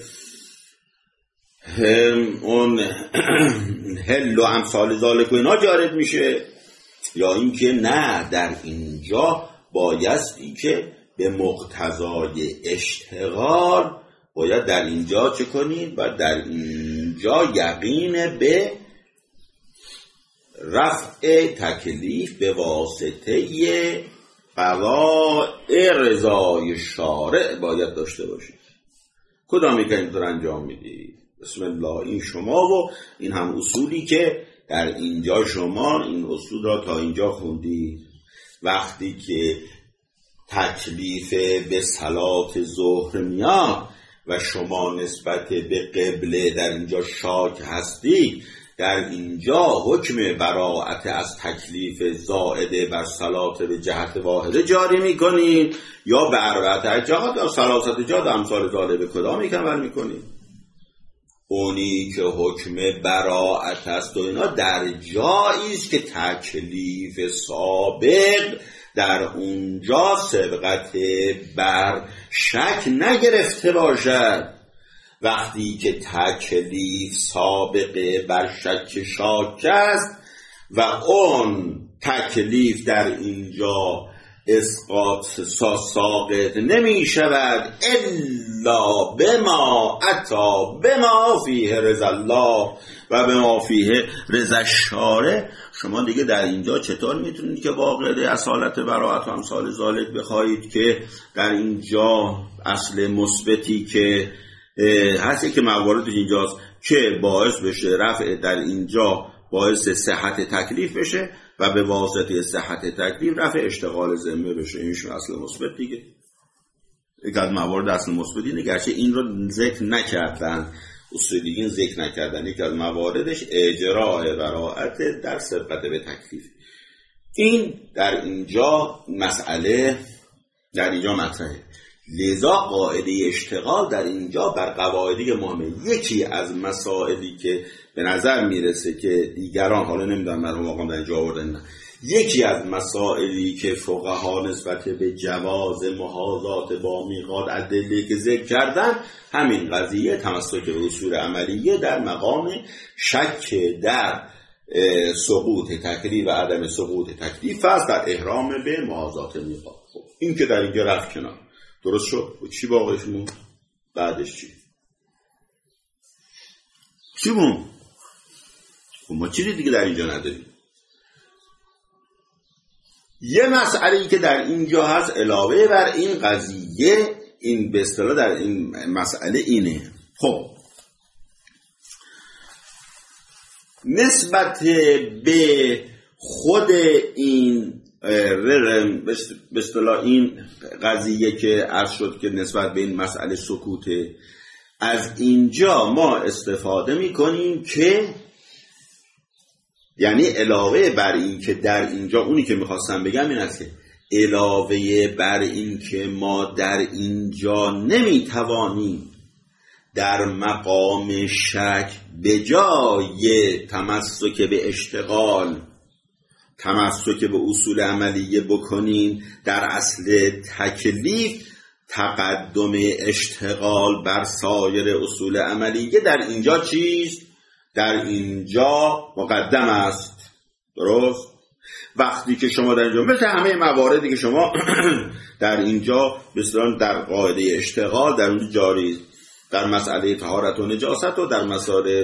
اون حل و امثال ذالک و اینا جارد میشه، یا اینکه نه در اینجا بایستی که به مقتضای اشتغال باید در اینجا چه کنید؟ و در اینجا یقین به رفع تکلیف به واسطه قضاء رضای شارع باید داشته باشید. کدامی که اینطور انجام میدید؟ بسم الله، این شما و این هم اصولی که در اینجا شما این اصول را تا اینجا خوندید. وقتی که تکلیف به صلات ظهر میاد و شما نسبت به قبله در اینجا شاک هستی، در اینجا حکم براءت از تکلیف زائده بر صلات به جهت واحده جاری میکنید یا به اربعه جهات یا ثلاثت جهات امثال ذالک به کدامی که عمل میکنید؟ اونی که حکم براءت است و اینا در جایی است که تکلیف سابق در اونجا سبقت بر شک نگرفته باشد. وقتی که تکلیف سابقه بر شک شاک است و اون تکلیف در اینجا اسقاط ساقط نمی شود الا بما اتا بما فیه رضا الله و بما فیه رضا الشارع، شما دیگه در اینجا چطور میتونید که واقعه اصالت براءت و امثال ذالک بخواهید که در اینجا اصل مثبتی که هست که مواردی اینجاست که باعث بشه رفع در اینجا باعث صحت تکلیف بشه و به واسطه صحت تکلیف رفع اشتغال ذمه بشه. اینش اصل مثبت دیگه. یک از موارد اصل مثبت اینه، گرچه این رو ذکر نکردن اصولیین ذکر نکردن، یک از مواردش اجراء براءت در سبقت به تکلیف. این در اینجا مسئله در اینجا مطرحه. لذا قاعده اشتغال در اینجا بر قواعدی مهمه. یکی از مسائلی که به نظر میرسه که دیگران، حالا نمیدونم مرحوم آقام در اینجا آوردن نه، یکی از مسائلی که فقها نسبت به جواز محاذات با میقات ادله که ذکر کردن همین قضیه تمسک به اصول عملیه در مقام شک در سقوط تکلیف و عدم سقوط تکلیف است در احرام به محاذات میقات. خب این که در اینجا رفت کنار، درست شد. و چی باقیش موند؟ بعدش چی؟ چی موند؟ خب ما چیزی دیگه در اینجا نداریم. یه مسئله‌ای که در اینجا هست علاوه بر این قضیه، این به اصطلاح در این مسئله اینه. خب نسبت به خود این به اصطلاح این قضیه که عرض شد که نسبت به این مسئله سکوته، از اینجا ما استفاده میکنیم که یعنی علاوه بر این که در اینجا اونی که میخواستم بگم این است که علاوه بر این که ما در اینجا نمیتوانیم در مقام شک به جای تمسک به اشتغال تمسک به اصول عملیه بکنیم، در اصل تکلیف تقدم اشتغال بر سایر اصول عملیه در اینجا چیست؟ در اینجا مقدم است. درست؟ وقتی که شما در اینجا مثل همه مواردی که شما در اینجا مثلا در قاعده اشتغال در اونجا جاری، در مسئله طهارت و نجاست و در مسائل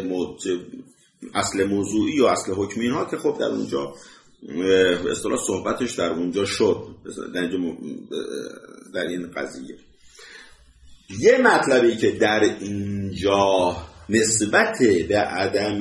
اصل موضوعی و اصل حکمی اینها که خب در اونجا به اصطلاح صحبتش در اونجا شد در, اینجا در این قضیه. یه مطلبی که در اینجا نسبت به عدم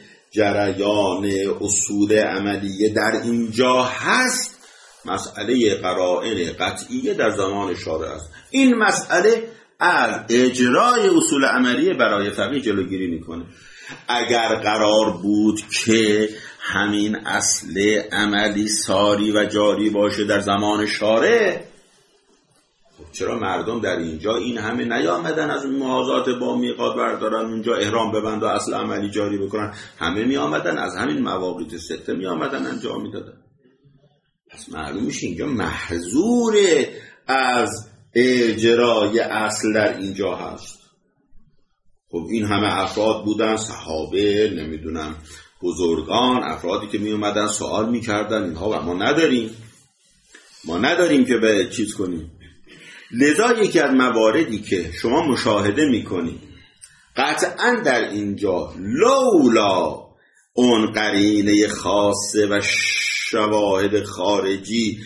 جریان اصول عملیه در اینجا هست مسئله قرائن قطعیه در زمان شارع است. این مسئله از اجرای اصول عملیه برای فقیه جلوگیری میکنه. اگر قرار بود که همین اصل عملی ساری و جاری باشه در زمان شارع، چرا مردم در اینجا این همه نیامدن از محاذات با میقات بردارن اونجا احرام ببند و اصل عملی جاری بکنن؟ همه میامدن از همین مواقیت سته میامدن انجام میدادن. پس معلوم میشه اینجا محظور از اجرای اصل در اینجا هست. خب این همه افراد بودن، صحابه، نمیدونم بزرگان، افرادی که میومدن سوال میکردن اینها، و ما نداریم ما نداریم که به چیز کنیم. لذا یکی از مواردی که شما مشاهده میکنید قطعا در اینجا لولا اون قرینه خاصه و شواهد خارجی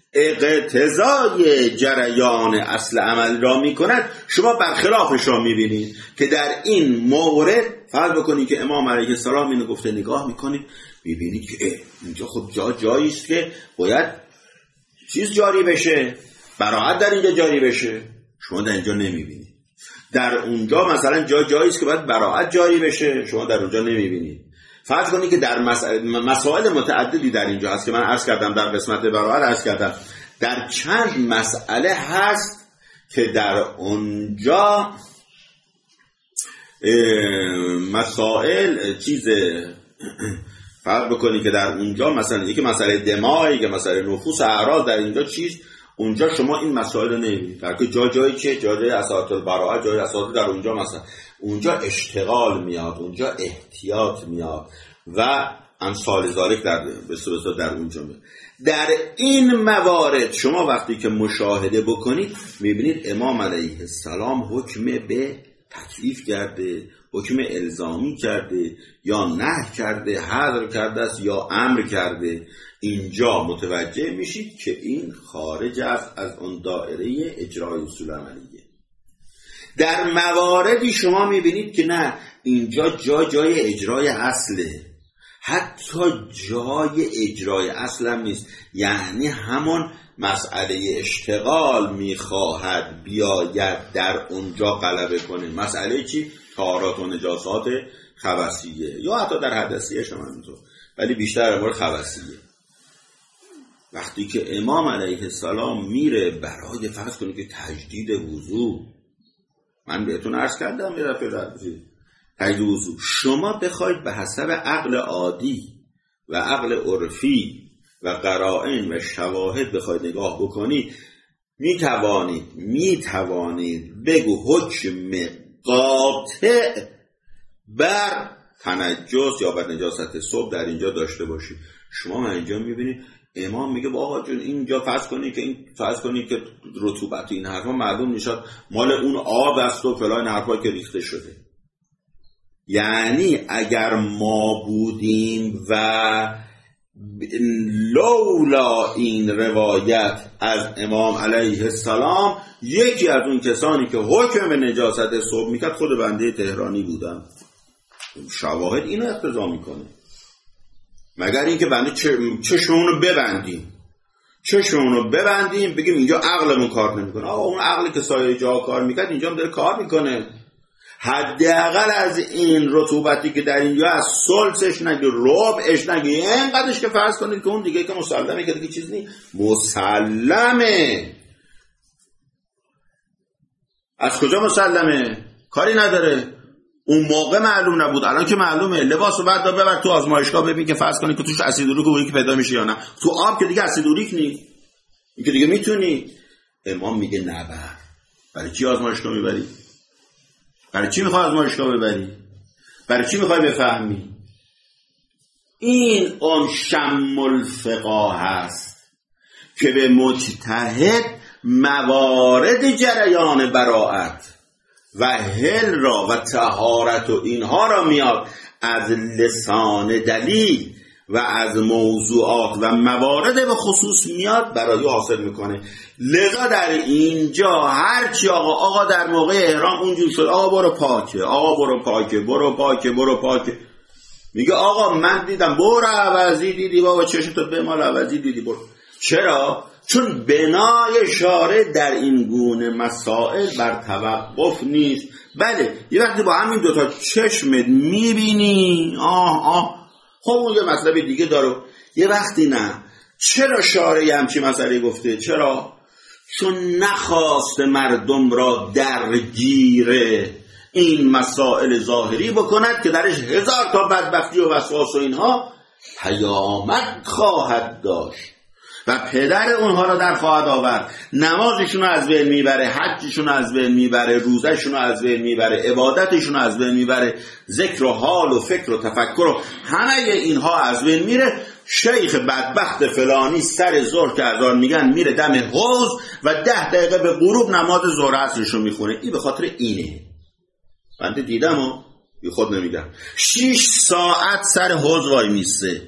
اقتضای جریان اصل عمل را میکند، شما برخلافش را میبینید که در این مورد فرض بکنید که امام علیه السلام اینو گفته، نگاه میکنید میبینید که اینجا خب جا جایی است که باید چیز جاری بشه، براءت در اینجا جاری بشه، شما در اینجا نمیبینید. در اونجا مثلا جا جایی است که باید براءت جاری بشه، شما در اونجا نمیبینید. فرض کنید که در مسائل, مسائل متعددی در اینجا هست که من عرض کردم، در قسمت براءت عرض کردم، در چند مسئله هست که در اونجا مسائل چیز فرض بکنید که در اونجا مثلا یکی مسئله دماغی که مسئله نفوس اعراض در اینجا چیز، اونجا شما این مسائل رو نمیبینید. در که جا جایی که جا جای اساسات البراءه، جای اساسات در اونجا مثلا اونجا اشتغال میاد، اونجا احتیاط میاد و امثال ذالک در به صورت در اونجا میاد. در این موارد شما وقتی که مشاهده بکنید میبینید امام علیه السلام حکم به تکلیف کرده، حکم الزامی کرده یا نهی کرده، حظر کرده است یا امر کرده. اینجا متوجه میشید که این خارج است از اون دایره اجرای اصول عملیه. در مواردی شما میبینید که نه اینجا جا جای اجرای اصله، حتی جای اجرای اصل هم نیست، یعنی همون مسئله اشتغال میخواهد بیاید در اونجا غلبه کنه. مسئله چی؟ طهارات و نجاسات خبثیه یا حتی در حدثیه شما همینطور، ولی بیشتر در مورد خبثیه. وقتی که امام علیه السلام میره برای فرض کنید که تجدید وضو، من بهتون عرض کردم یه دفعه تجدید وضو، شما بخواید به حسب عقل عادی و عقل عرفی و قرائن و شواهد بخواید نگاه بکنید، میتوانید میتوانید بگو حکم قاطع بر تنجس یا بر نجاست ثوب در اینجا داشته باشید. شما من اینجا میبینید امام میگه آقا جون اینجا فرض کنید که این فرض کنید که رطوبت این حرفا معلوم نشد مال اون آب است و فلان حرفا که ریخته شده. یعنی اگر ما بودیم و لولا این روایت از امام علیه السلام، یکی از اون کسانی که حکم نجاست ثوب میکرد خود بنده تهرانی بودم. شواهد اینو اقتضا میکنه، مگر اینکه بنده چشمونو رو ببندیم چشمونو رو ببندیم بگیم اینجا عقلمون کار نمیکنه. آقا اون عقلی که سایر جا کار میکرد اینجا هم داره کار میکنه. حداقل از این رطوبتی که در اینجا از سلسش نگه، ربعش نگه، اینقدرش که فرض کنید که اون دیگه که مسلمه که دیگه چیز نیست، مسلمه. از کجا مسلمه؟ کاری نداره. اون موقع معلوم نبود، الان که معلومه. لباسو بعد دا ببر تو آزمایشگاه ببین که فرض کنید که توش اسید اوریک و اوریک پیدا میشه یا نه. تو آب که دیگه اسید اوریک نیست، این که دیگه میتونی. امام میگه نبر. برای چی آزمایشگاه میبری؟ برای چی میخوای آزمایشگاه ببری؟ برای چی میخوای بفهمی؟ این اون شم الفقاه هست که به مجتهد موارد جریان براءت و حل را و طهارت و اینها را میاد از لسان دلیل و از موضوعات و موارد به خصوص میاد برای حاصل میکنه. لذا در اینجا هرچی آقا آقا در موقع احرام اونجور شد، آقا برو پاکه، آقا برو پاکه، برو پاکه، برو پاکه. میگه آقا من دیدم، برو عوضی دیدی بابا، چشمتو بمال عوضی دیدی، برو. چرا؟ چون بنای شارع در این گونه مسائل بر توقف نیست. بله یه وقتی با همین دوتا چشمت میبینی آه آه خب اون یه مطلب دیگه داره، یه وقتی نه. چرا شارعی همچی مسئله گفته؟ چرا؟ چون نخواست مردم را درگیر این مسائل ظاهری بکند که درش هزار تا بدبختی و وسواس و اینها پیامد خواهد داشت و پدر اونها را در خواهد آورد. نمازشون رو از بین میبره، حجشون رو از بین میبره، روزشون رو از بین میبره، عبادتشون رو از بین میبره، ذکر و حال و فکر و تفکر و همه اینها از بین میره. شیخ بدبخت فلانی سر ظهر که اذان میگن میره دم حوض و ده دقیقه به غروب نماز ظهر عصرش رو میخونه. این به خاطر اینه. بنده دیدم و بی خود نمیگم، شیش ساعت سر حوض وای میسته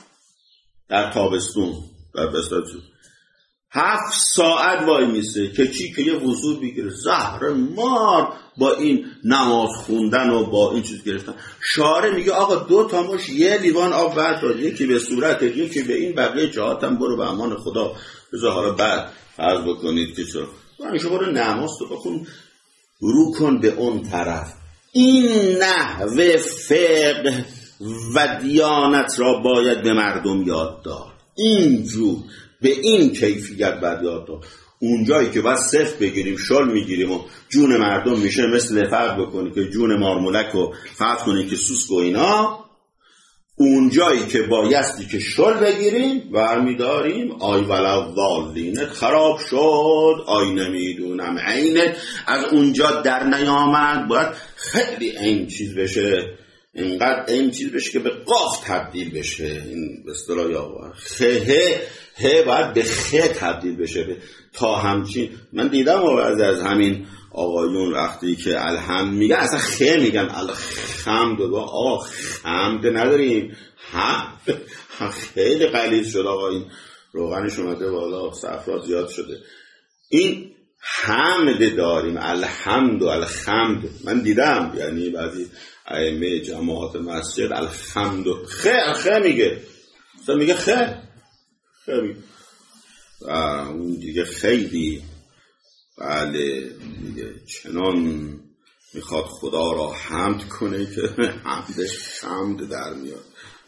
در تابستون، در بستانسون هفت ساعت وای میسته که چی؟ که یه وضو بگیره. زهر مار با این نماز خوندن و با این چیز گرفتن. شارع میگه آقا دو تا مش یه لیوان آب بردار، یکی به صورت، یکی به این، بقیه جهاتم برو به امان خدا. بذار حالا بعد فرض بکنید که چرا برو برو نماز تو بخون، رو کن به اون طرف. این نحوه فقه و دیانت را باید به مردم یاد داد. اینجور به این کیفیت باید یاد داد. اونجایی که باید صفر بگیریم شل میگیریم و جون مردم میشه مثل فرض بکنی که جون مارمولک و فرض کنی که سوسک و اینا، اونجایی که بایستی که شل بگیریم برمیداریم آی ولو والینت خراب شد، آی نمیدونم عینت از اونجا در نیامد، باید خیلی این چیز بشه، اینقدر این چیز بشه که به قاف تبدیل بشه. این به اصطلاح یا خه he باید به خه تبدیل بشه تا همچین. من دیدم از از همین آقایون وقتی که الحمد میگن اصلا خه میگن الحمد و آقا حمد نداریم، حمد خیلی غلیظ شد آقا، این روغنش اومده بالا، صفرا زیاد شده. این حمد داریم، الحمد و الحمد. من دیدم یعنی بعضی ائمه جماعت مسجد الحمد خ خ میگه، مثلا میگه خ خ میگه و اون دیگه خیلی بله میگه چنان میخواد خدا را حمد کنه که حمدش حمد در میاد.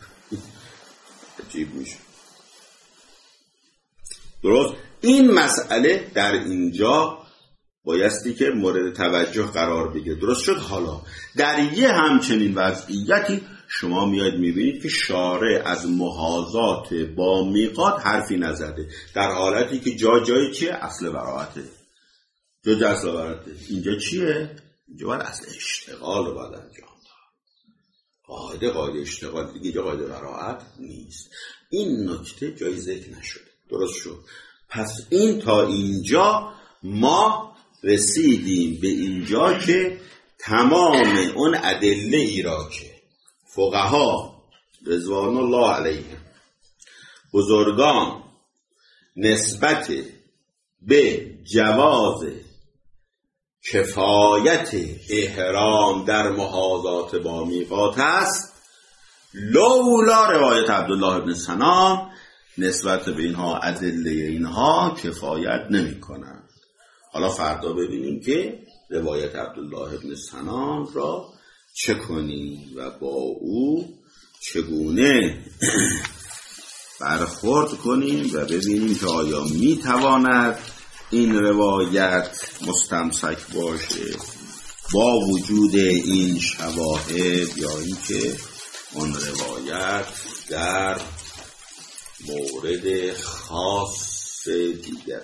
عجیب میشه. درست این مسئله در اینجا بایستی که مورد توجه قرار بگیره. درست شد. حالا در یه همچنین وضعیتی شما میاد میبینید که شارع از محاذات با میقات حرفی نزده، در حالتی که جا جای چیه؟ اصل براعته. جا جا اصل براعته. اینجا چیه؟ اینجا باید اصل اشتغال باید انجام داد. قاعده قاعده اشتغال دیگه، جا قاعده براعت نیست. این نکته جای ذکر نشده. درست شد. پس این تا اینجا ما رسیدیم به اینجا که تمام اون ادله ای را که فقها رضوان الله علیهم بزرگان نسبت به جواز کفایت احرام در محاذات با میقات است، لولا روایت عبدالله ابن سنان نسبت به اینها ادله اینها کفایت نمی کنند. حالا فردا ببینیم که روایت عبدالله ابن سنان را چه کنیم و با او چگونه برخورد کنیم و ببینیم که آیا می تواند این روایت مستمسک باشه با وجود این شواهد، یا اینکه اون روایت در مورد خاص دیگره.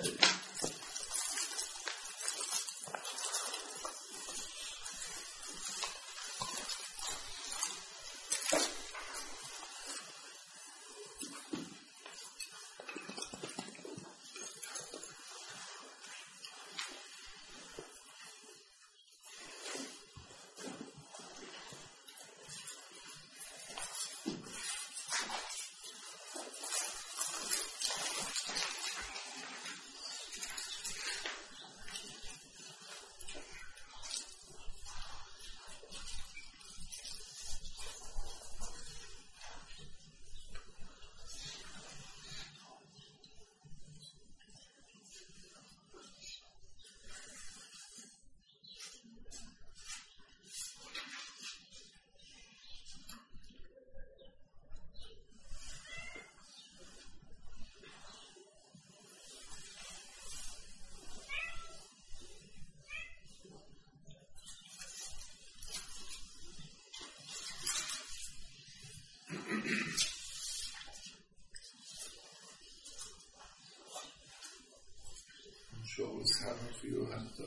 شغل صرفی و حتی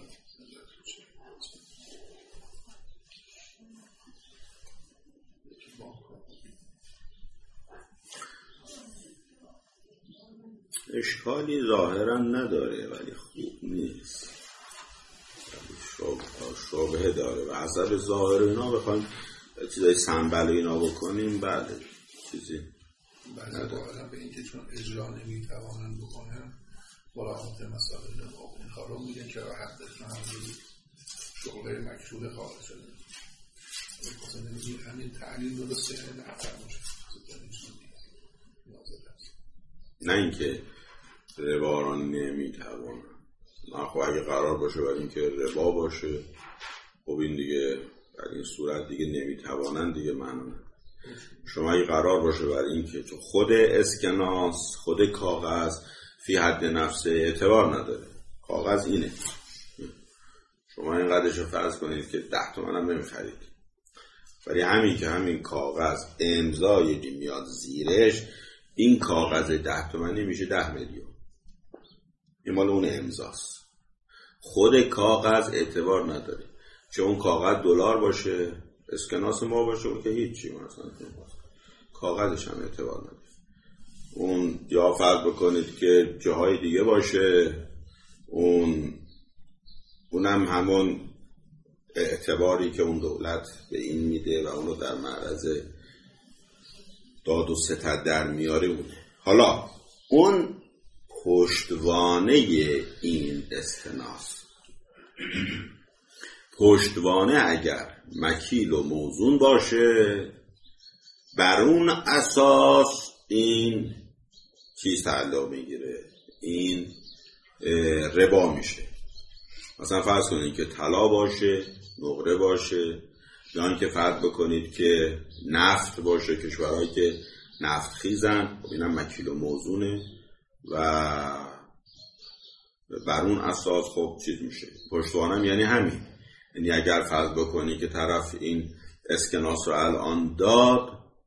اشکالی ظاهرا نداره ولی خوب نیست، شبهه داره و حسب ظاهر اینا بخوایم چیزای سنبل و اینا بکنیم بله چیزی بله قائلا به اینکه چون اجرا نمیتوانن بکنن مراعات مسائل این کارو میگن که حدش همونجوری شغل مکشوف خارج شده مثلا نمیگیم همین تعلیل درسته نه فرموش نه اینکه رباران نمیتوانن. نه خب اگه قرار باشه برای اینکه ربا باشه خب این دیگه در این صورت دیگه نمیتوانن دیگه معنی. شما اگه قرار باشه برای اینکه تو خود اسکناس خود کاغذ فی حد نفسه اعتبار نداره، کاغذ اینه، شما این قدرش رو فرض کنید که ده تومن هم نمیخرید، ولی همین که همین کاغذ امضای میاد زیرش این کاغذ ده تومنی میشه ده میلیون. این مال اون امضاست. خود کاغذ اعتبار نداره، چه اون کاغذ دلار باشه اسکناس ما باشه اون که هیچی، مثلا کاغذش هم اعتبار نداره. اون یا فرض بکنید که جاهای دیگه باشه اون اونم همون اعتباری که اون دولت به این میده و اونو در معرض داد و ستد در میاره اونه. حالا اون پشتوانه این اسکناس. پشتوانه اگر مکیل و موزون باشه، بر اون اساس این چیز تعلق میگیره، این ربا میشه. مثلا فرض کنید که طلا باشه، نقره باشه، یا اینکه فرض بکنید که نفت باشه، کشورهایی که نفت خیزن، اینم مکیل و موزونه و بر اون اساس خب چیز میشه. پشتوانم یعنی همین، یعنی اگر فرض بکنی که طرف این اسکناس رو الان داد،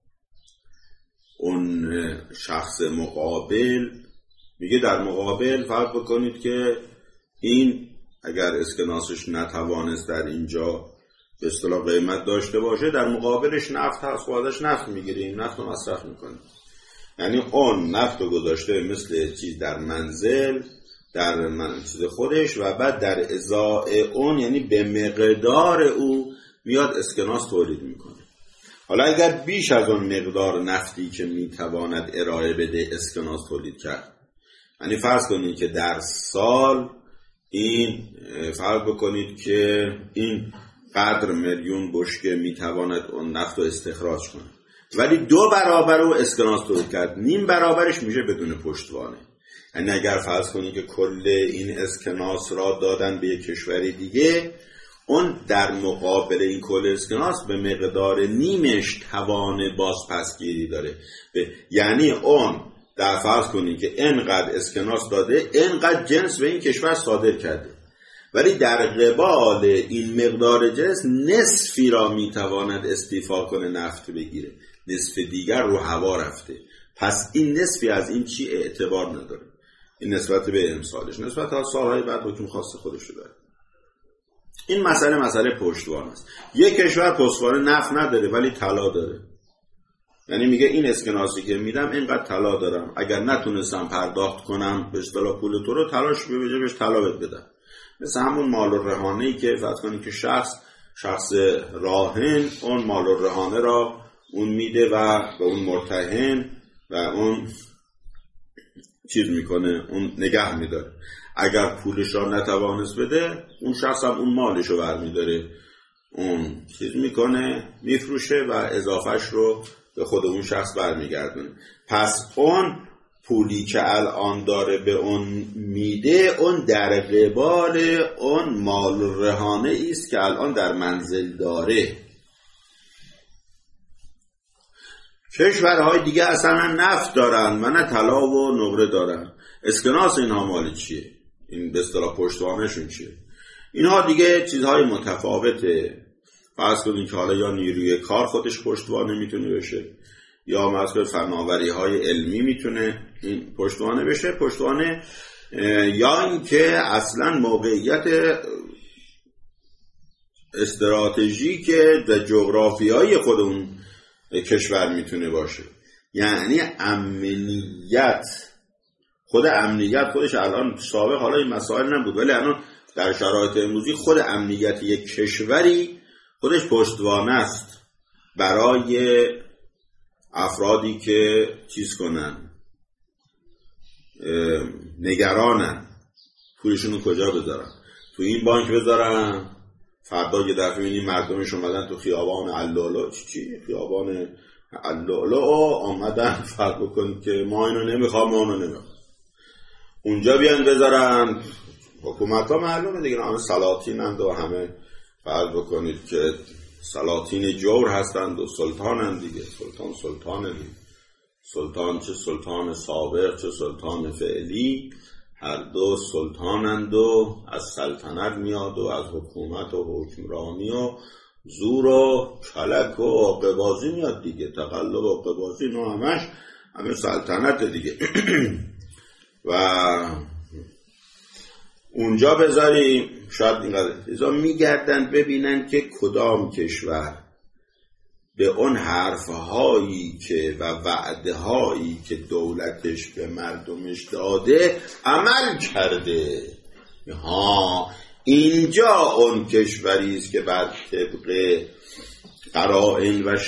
اون شخص مقابل میگه در مقابل فرض بکنید که این اگر اسکناسش نتوانست در اینجا به اصطلاح قیمت داشته باشه، در مقابلش نفت هست، خودش نفت میگیریم، نفت رو مصرف میکنیم. یعنی اون نفت رو گذاشته مثل چیز در منزل، در منزل خودش، و بعد در ازای اون یعنی به مقدار او میاد اسکناس تولید میکنه. حالا اگر بیش از اون مقدار نفتی که میتواند ارائه بده اسکناس تولید کرد، یعنی فرض کنید که در سال این فرض بکنید که این قدر میلیون بشکه میتواند اون نفت رو استخراج کنه، ولی دو برابر رو اسکناس تولید کرد، نیم برابرش میشه بدون پشتوانه. یعنی اگر فرض کنید که کل این اسکناس را دادن به یک کشور دیگه، اون در مقابل این کل اسکناس به مقدار نیمش توان بازپسگیری داره. یعنی اون در فرض کنید که اینقدر اسکناس داده، اینقدر جنس به این کشور صادر کرده، ولی در قبال این مقدار جنس نصفی را میتواند استیفا کنه، نفت بگیره، نصف دیگر رو هوا رفته. پس این نصفی از این چی اعتبار نداره. این نسبت به امسالش، نسبت تا سالهای بعد حکم خاص خودش رو داره. این مسئله مسئله پشتوانه است. یک کشور پشتوانه نفت نداره ولی طلا داره، یعنی میگه این اسکناسی که میدم اینقدر طلا دارم، اگر نتونستم پرداخت کنم به اصطلاح پول تو رو، تلاش به جبش طلا بهت بدم. مثل همون مال الرهانه‌ای که فرض کنید که شخص شخص راهن اون مال الرهانه را اون میده و به اون مرتهن و اون چیز میکنه، اون نگه میداره. اگر پولش را نتوانست بده، اون شخص هم اون مالش رو برمیداره، اون چیز میکنه، میفروشه و اضافهش رو به خود اون شخص برمیگردونه. پس اون پولی که الان داره به اون میده، اون در قبال اون مال رهانه است که الان در منزل داره. کشورهای دیگه اصلا نفت دارن و نه طلا و نقره دارن. اسکناس اینها مال چیه؟ این به اصطلاح پشتوانهشون چیه؟ اینها دیگه چیزهای متفاوته. فرض کنید که حالا یا نیروی کار خودش پشتوانه میتونه بشه، یا مثلا فناوری های علمی میتونه این پشتوانه بشه. پشتوانه یا اینکه اصلا موقعیت استراتژیک و جغرافیایی خود اون کشور میتونه باشه. یعنی امنیت، خود امنیت خودش الان، سابق حالا این مسائل نبود ولی الان در شرایط امروزی خود امنیت یک کشوری خودش پشتوانه است برای افرادی که چیز کنن، نگرانن پولشون رو کجا بذارن، تو این بانک بذارن، فردا یه دفعه می‌بینی مردمش اومدن تو خیابان اللؤلؤ، چی خیابان اللؤلؤ آمدن فرض بکنید که ما اینو نمیخوام، ما اونو نمیخوام، اونجا بیان بذارن. حکومت ها معلومه دیگه، همه سلاطینند و همه فرض بکنید که سلاطین جور هستند و سلطانند دیگه. سلطان سلطانه دیگه، سلطان چه سلطان سابق چه سلطان فعلی، هر دو سلطانند و از سلطنت میاد و از حکومت و حکمرانی و زور و کلک و عقبازی میاد دیگه، تقلب و عقبازی، نو همش همه سلطنت دیگه. و اونجا بذاریم شاید اینقدر ازا میگردن ببینن که کدام کشور به اون حرفهایی که و وعدهایی که دولتش به مردمش داده عمل کرده. ها اینجا اون کشوری است که بر طبق قرائن و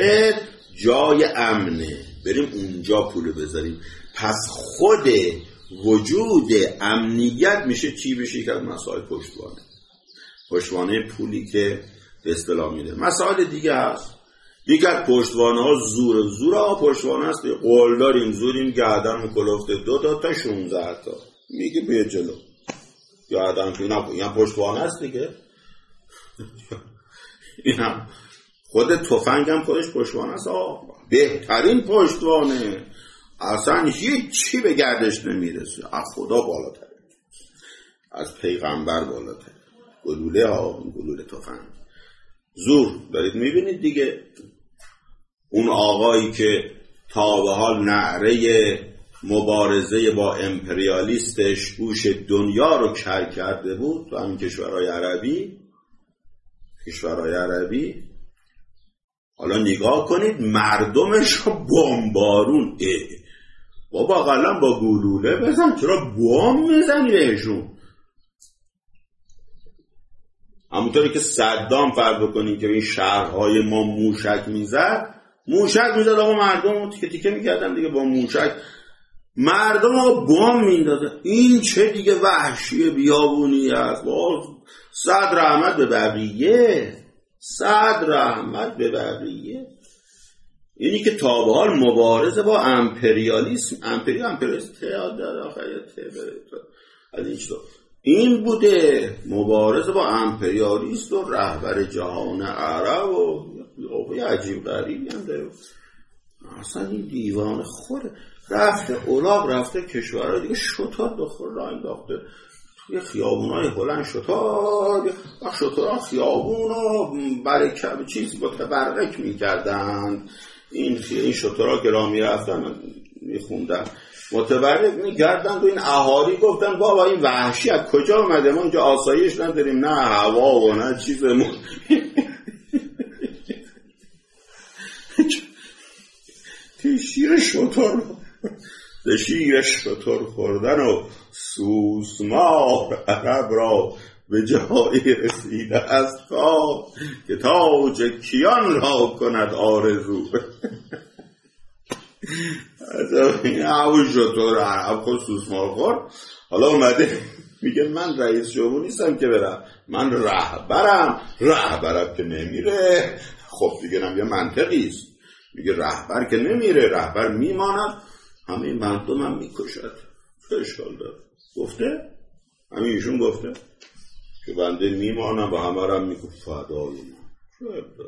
شواهد جای امنه، بریم اونجا پول بذاریم. پس خود وجود امنیت میشه چی؟ بشه یک از مسائل پشتوانه پشتوانه پولی که به اصطلاح میده. مسائل دیگه هست. یک از پشتوانه ها زور زور ها پشتوانه هست. قول داریم زوریم گردن کلفته دو تا تا شونزده تا میگه به جلو گردن که اینا این پشتوانه هست دیگه. این هم خود تفنگ هم خودش پشتوانه هست. بهترین پشتوانه اصلا هیچی به گردش نمیرسه. از خدا بالاتره، از پیغمبر بالاتره. گلوله ها گلوله تفنگ زور دارید میبینید دیگه. اون آقایی که تا به حال نعره مبارزه با امپریالیستش گوش دنیا رو کر کرده بود تو همین کشورهای عربی کشورهای عربی حالا نگاه کنید مردمش رو بمبارون. بابا قلم با گلوله بزن، چرا بمب میزنی بهشون؟ همونطوری که صدام فرض بکنید که این شهرهای ما موشک میزد موشک میزد آقا مردم رو تیکه تیکه میکردن دیگه با موشک مردم رو بمب میدادن. این چه دیگه وحشی بیابونی است. صد رحمت به بقیه، صد رحمت به بقیه. اینی که تا به حال مبارزه با امپریالیسم امپریال امپریالیسم در آخریت از این چطور این بوده، مبارزه با امپریالیست و رهبر جهان عرب و یه عجیب غریبی هم داره. اصلا این دیوان خوره رفته اولاق رفته کشورها دیگه شطار دخور را انداخته توی خیابونای هلند. شطار شطار خیابونا برکب چیز با تبرک میکردن. این این شطارها که را میرفتن میخوندن متبرک میگردن تو این اهالی گفتن بابا این وحشی از کجا اومده؟ ما اینجا آسایش نداریم، نه هوا و نه چیزمون. شیر شطور شیر شطور خوردن و سوسمار عرب را به جایی رسیده است خواب که تاج کیان را کند آرزو. این عوض شطور عرب خود سوسمار خورد حالا اومده میگه من رئیس جمهور نیستم که برم، من رهبرم. رهبرم که نمیره. خب دیگه نم یه منطقی است. میگه رهبر که نمیره، رهبر میماند، همه مردم هم میکشد. چه اشکال داره؟ گفته؟ همین ایشون گفته که بنده میمانم و همه رو هم میکشد. فدای من چه ابدار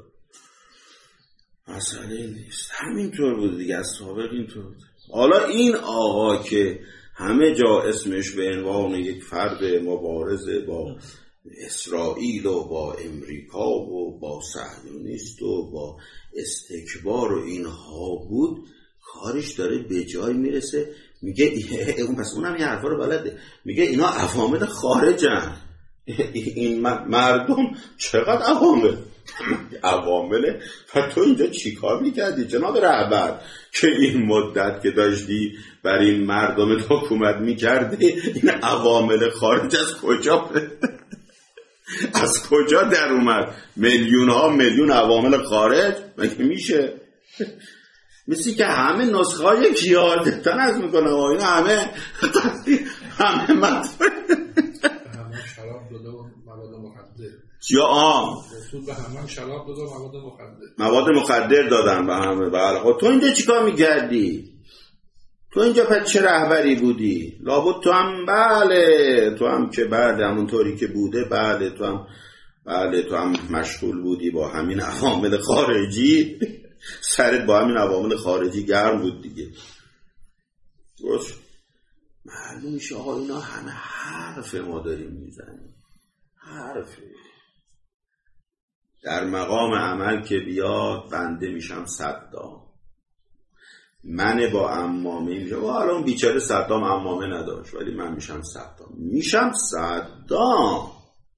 مسئله نیست. همینطور بود دیگه، از سابق اینطور بود. حالا این آقا که همه جا اسمش به عنوان یک فرد مبارزه با اسرائیل و با امریکا و با صهیونیست و با استکبار و اینها بود، کارش داره به جای میرسه. میگه اون پس اونم یه حرفا رو بلده. میگه اینا عوامل خارجن. این مردم چقدر عوامل عوامله. و تو اینجا چی کار میکردی جناب رهبر که این مدت که داشتی بر این مردم حکومت میکردی؟ این عوامل خارج از کجا از کجا در اومد؟ میلیون ها میلیون عوامل خارج مگه میشه؟ مثل که همه نسخه های کیادتن از میکنه و این همه همه مطمئن همه شراب داده و مواد مخدر یا آم به همه شراب داده و مواد مخدر مواد مخدر دادن به همه. بله تو اینجا چیکار میکردی؟ تو اینجا پس چه رهبری بودی؟ لابد تو هم بله تو هم که بله همونطوری که بوده بله تو هم بله تو هم مشغول بودی با همین عوامل خارجی. سرت با همین عوامل خارجی گرم بود دیگه. درست معلوم میشه آقا اینا همه حرف ما داریم میزنیم. حرفه در مقام عمل که بیاد بنده میشم صدام. من با عمامه میشم و الان بیچاره صدام عمامه نداشت ولی من میشم صدام. میشم صدام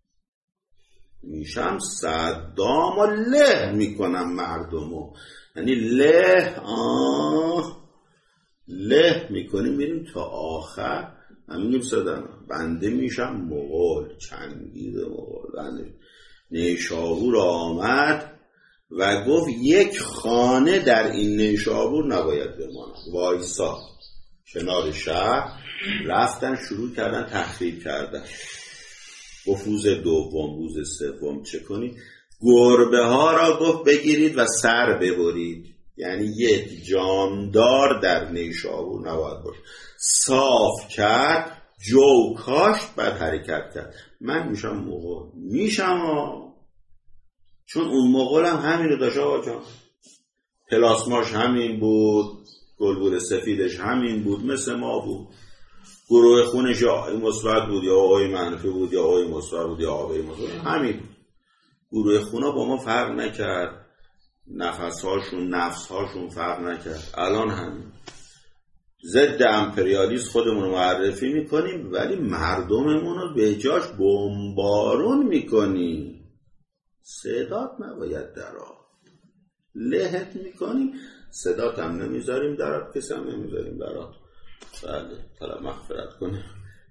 میشم صدام و له میکنم مردمو. یعنی له آه له میکنیم میریم تا آخر. همینیم صدام بنده میشم مغول چنگید مغول. بنده نیشابور آمد و گفت یک خانه در این نیشابور نباید بماند. وایسا کنار شهر، رفتن شروع کردن تخریب کردن. گفت روز دوم روز سوم چه کنید؟ گربه ها را گفت بگیرید و سر ببرید. یعنی یک جاندار در نیشابور نباید باشه. صاف کرد، جو کاشت، بعد حرکت کرد. من میشم مغول، میشم ها، چون اون مغول هم همین رو داشت آقا جان. پلاسماش همین بود، گلبول سفیدش همین بود، مثل ما بود. گروه خونش یا مثبت بود یا آی منفی بود یا آی مثبت بود یا آی مثبت، همین بود. گروه خونا با ما فرق نکرد، نفسهاشون نفسهاشون فرق نکرد. الان همین ضد امپریالیسم خودمون رو معرفی میکنیم ولی مردممون رو به جاش بمبارون میکنیم. صدات نباید درات لهت میکنیم، صدات هم نمیذاریم درات، کسی هم نمیذاریم درات. بله طلب مغفرت کنه.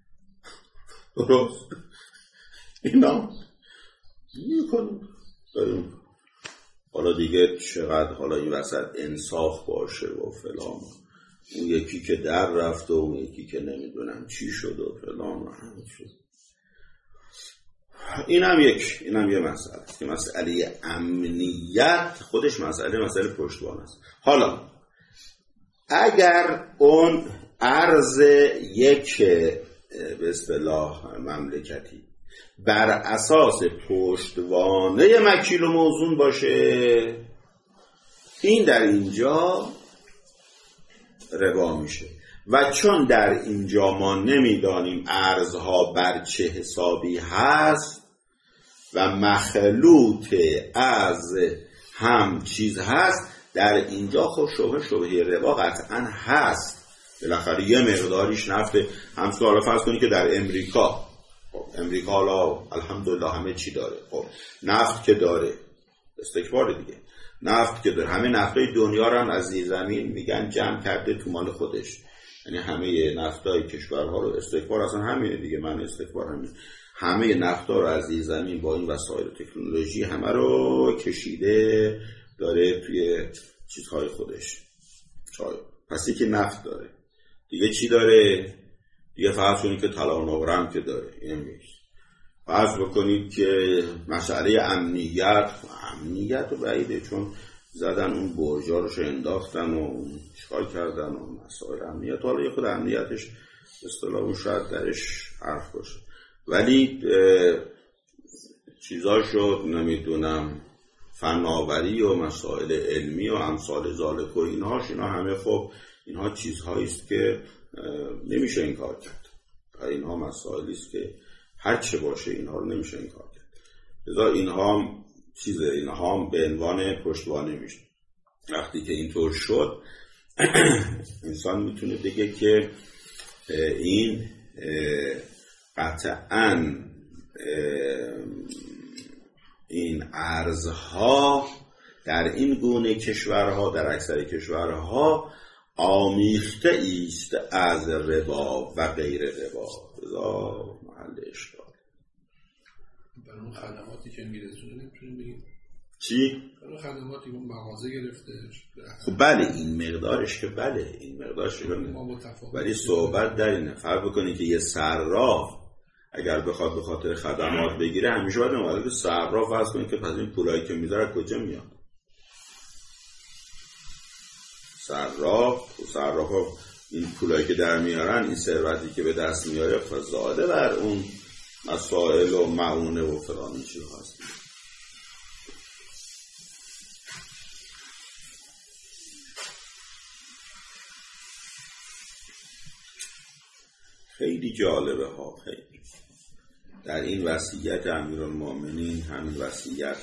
درست اینا میکنیم داریم. حالا دیگه چقدر حالا این وسط انصاف باشه و فلان، اون یکی که در رفت و اون یکی که نمیدونم چی شد و فلان و همین شد. این هم یک این هم یه مسئله که مسئله امنیت خودش مسئله مسئله پشتوانه است. حالا اگر اون ارز یک به اصطلاح مملکتی بر اساس پشتوانه مکیل و موزون باشه، این در اینجا روا میشه. و چون در اینجا ما نمیدانیم ارزها بر چه حسابی هست و مخلوط از هم چیز هست، در اینجا خب شبه شبه روا قطعا هست. بالاخره یه مقداریش نفته. همسو حالا فرض کنی که در امریکا، خب امریکا حالا الحمدلله همه چی داره، خب نفت که داره، استکبار دیگه، نفت که داره، همه نفتای دنیا رو هم از زیر زمین میگن جمع کرده تو مال خودش. یعنی همه نفتای کشورها رو، استکبار اصلا همینه دیگه، من استکبار همین، همه نفتا رو از زیر زمین با این وسایل تکنولوژی همه رو کشیده داره توی چیزهای خودش. پس یکی نفت داره دیگه، چی داره دیگه؟ فرض کنید که طلا و نقره که داره، این میشه. فرض بکنید که مسئله امنیت امنیت رو بعیده، چون زدن اون برجا رو انداختن و چیکار کردن و مسائل امنیت، حالا یه خود امنیتش اصطلاحاً شاید درش حرف باشه، ولی چیزا شد نمیدونم فناوری و مسائل علمی و امثال ذالک و اینهاش، اینا همه خب اینها چیزهایی است که نمیشه این کار کرد. اینها مسائلی است که هر چه باشه اینها رو نمیشه این کار کرد. لذا اینها چیز اینها به عنوان پشتوانه میشه. وقتی که اینطور شد انسان میتونه بگه که این قطعاً این ارزها در این گونه کشورها، در اکثر کشورها آمیخته است از ربا و غیر ربا. رضا محل اشکال. برای اون خدماتی که میرسونه نمیتونیم بگیم چی؟ برای خدماتی که مغازه گرفته. خب بله این مقدارش که بله این مقدارش که ولی صحبت در اینه. فرض بکنید که یه صراف اگر بخواد به خاطر خدمات بگیره همیشه باید نماده که صراف فرض کنید که پس این پولایی که میذاره کجا میاد؟ صراف و صراف ها این پولایی که در میارن، این ثروتی که به دست میاره فزاده بر اون مسائل و معونه و فلان این چیز هست. خیلی جالبه ها، خیلی در این وصیت امیرالمومنین، همین وصیت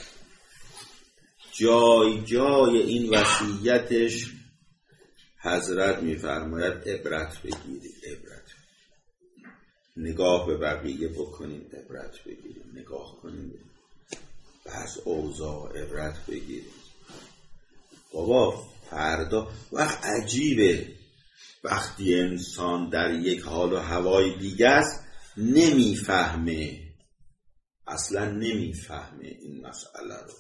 جای جای این وصیتش حضرت میفرماید عبرت بگیرید، عبرت نگاه به بقیه بکنیم، عبرت بگیریم، نگاه کنیم بعض اوضاع عبرت بگیریم. بابا فردا وقت عجیبه وقتی انسان در یک حال و هوای دیگه است نمیفهمه، اصلا نمیفهمه این مسئله رو،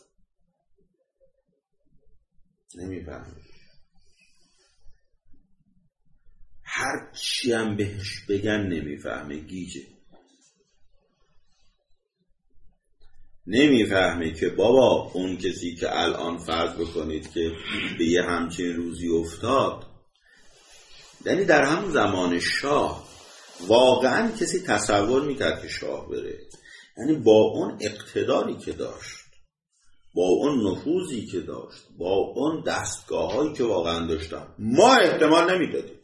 نمیفهمه. هر چی هم بهش بگن نمیفهمه، گیجه. نمیفهمه که بابا اون کسی که الان فرض بکنید که به یه همچین روزی افتاد، یعنی در همون زمان شاه واقعا کسی تصور میکرد که شاه بره؟ یعنی با اون اقتداری که داشت، با اون نفوذی که داشت، با اون دستگاه هایی که واقعا داشتن، ما احتمال نمیدادیم.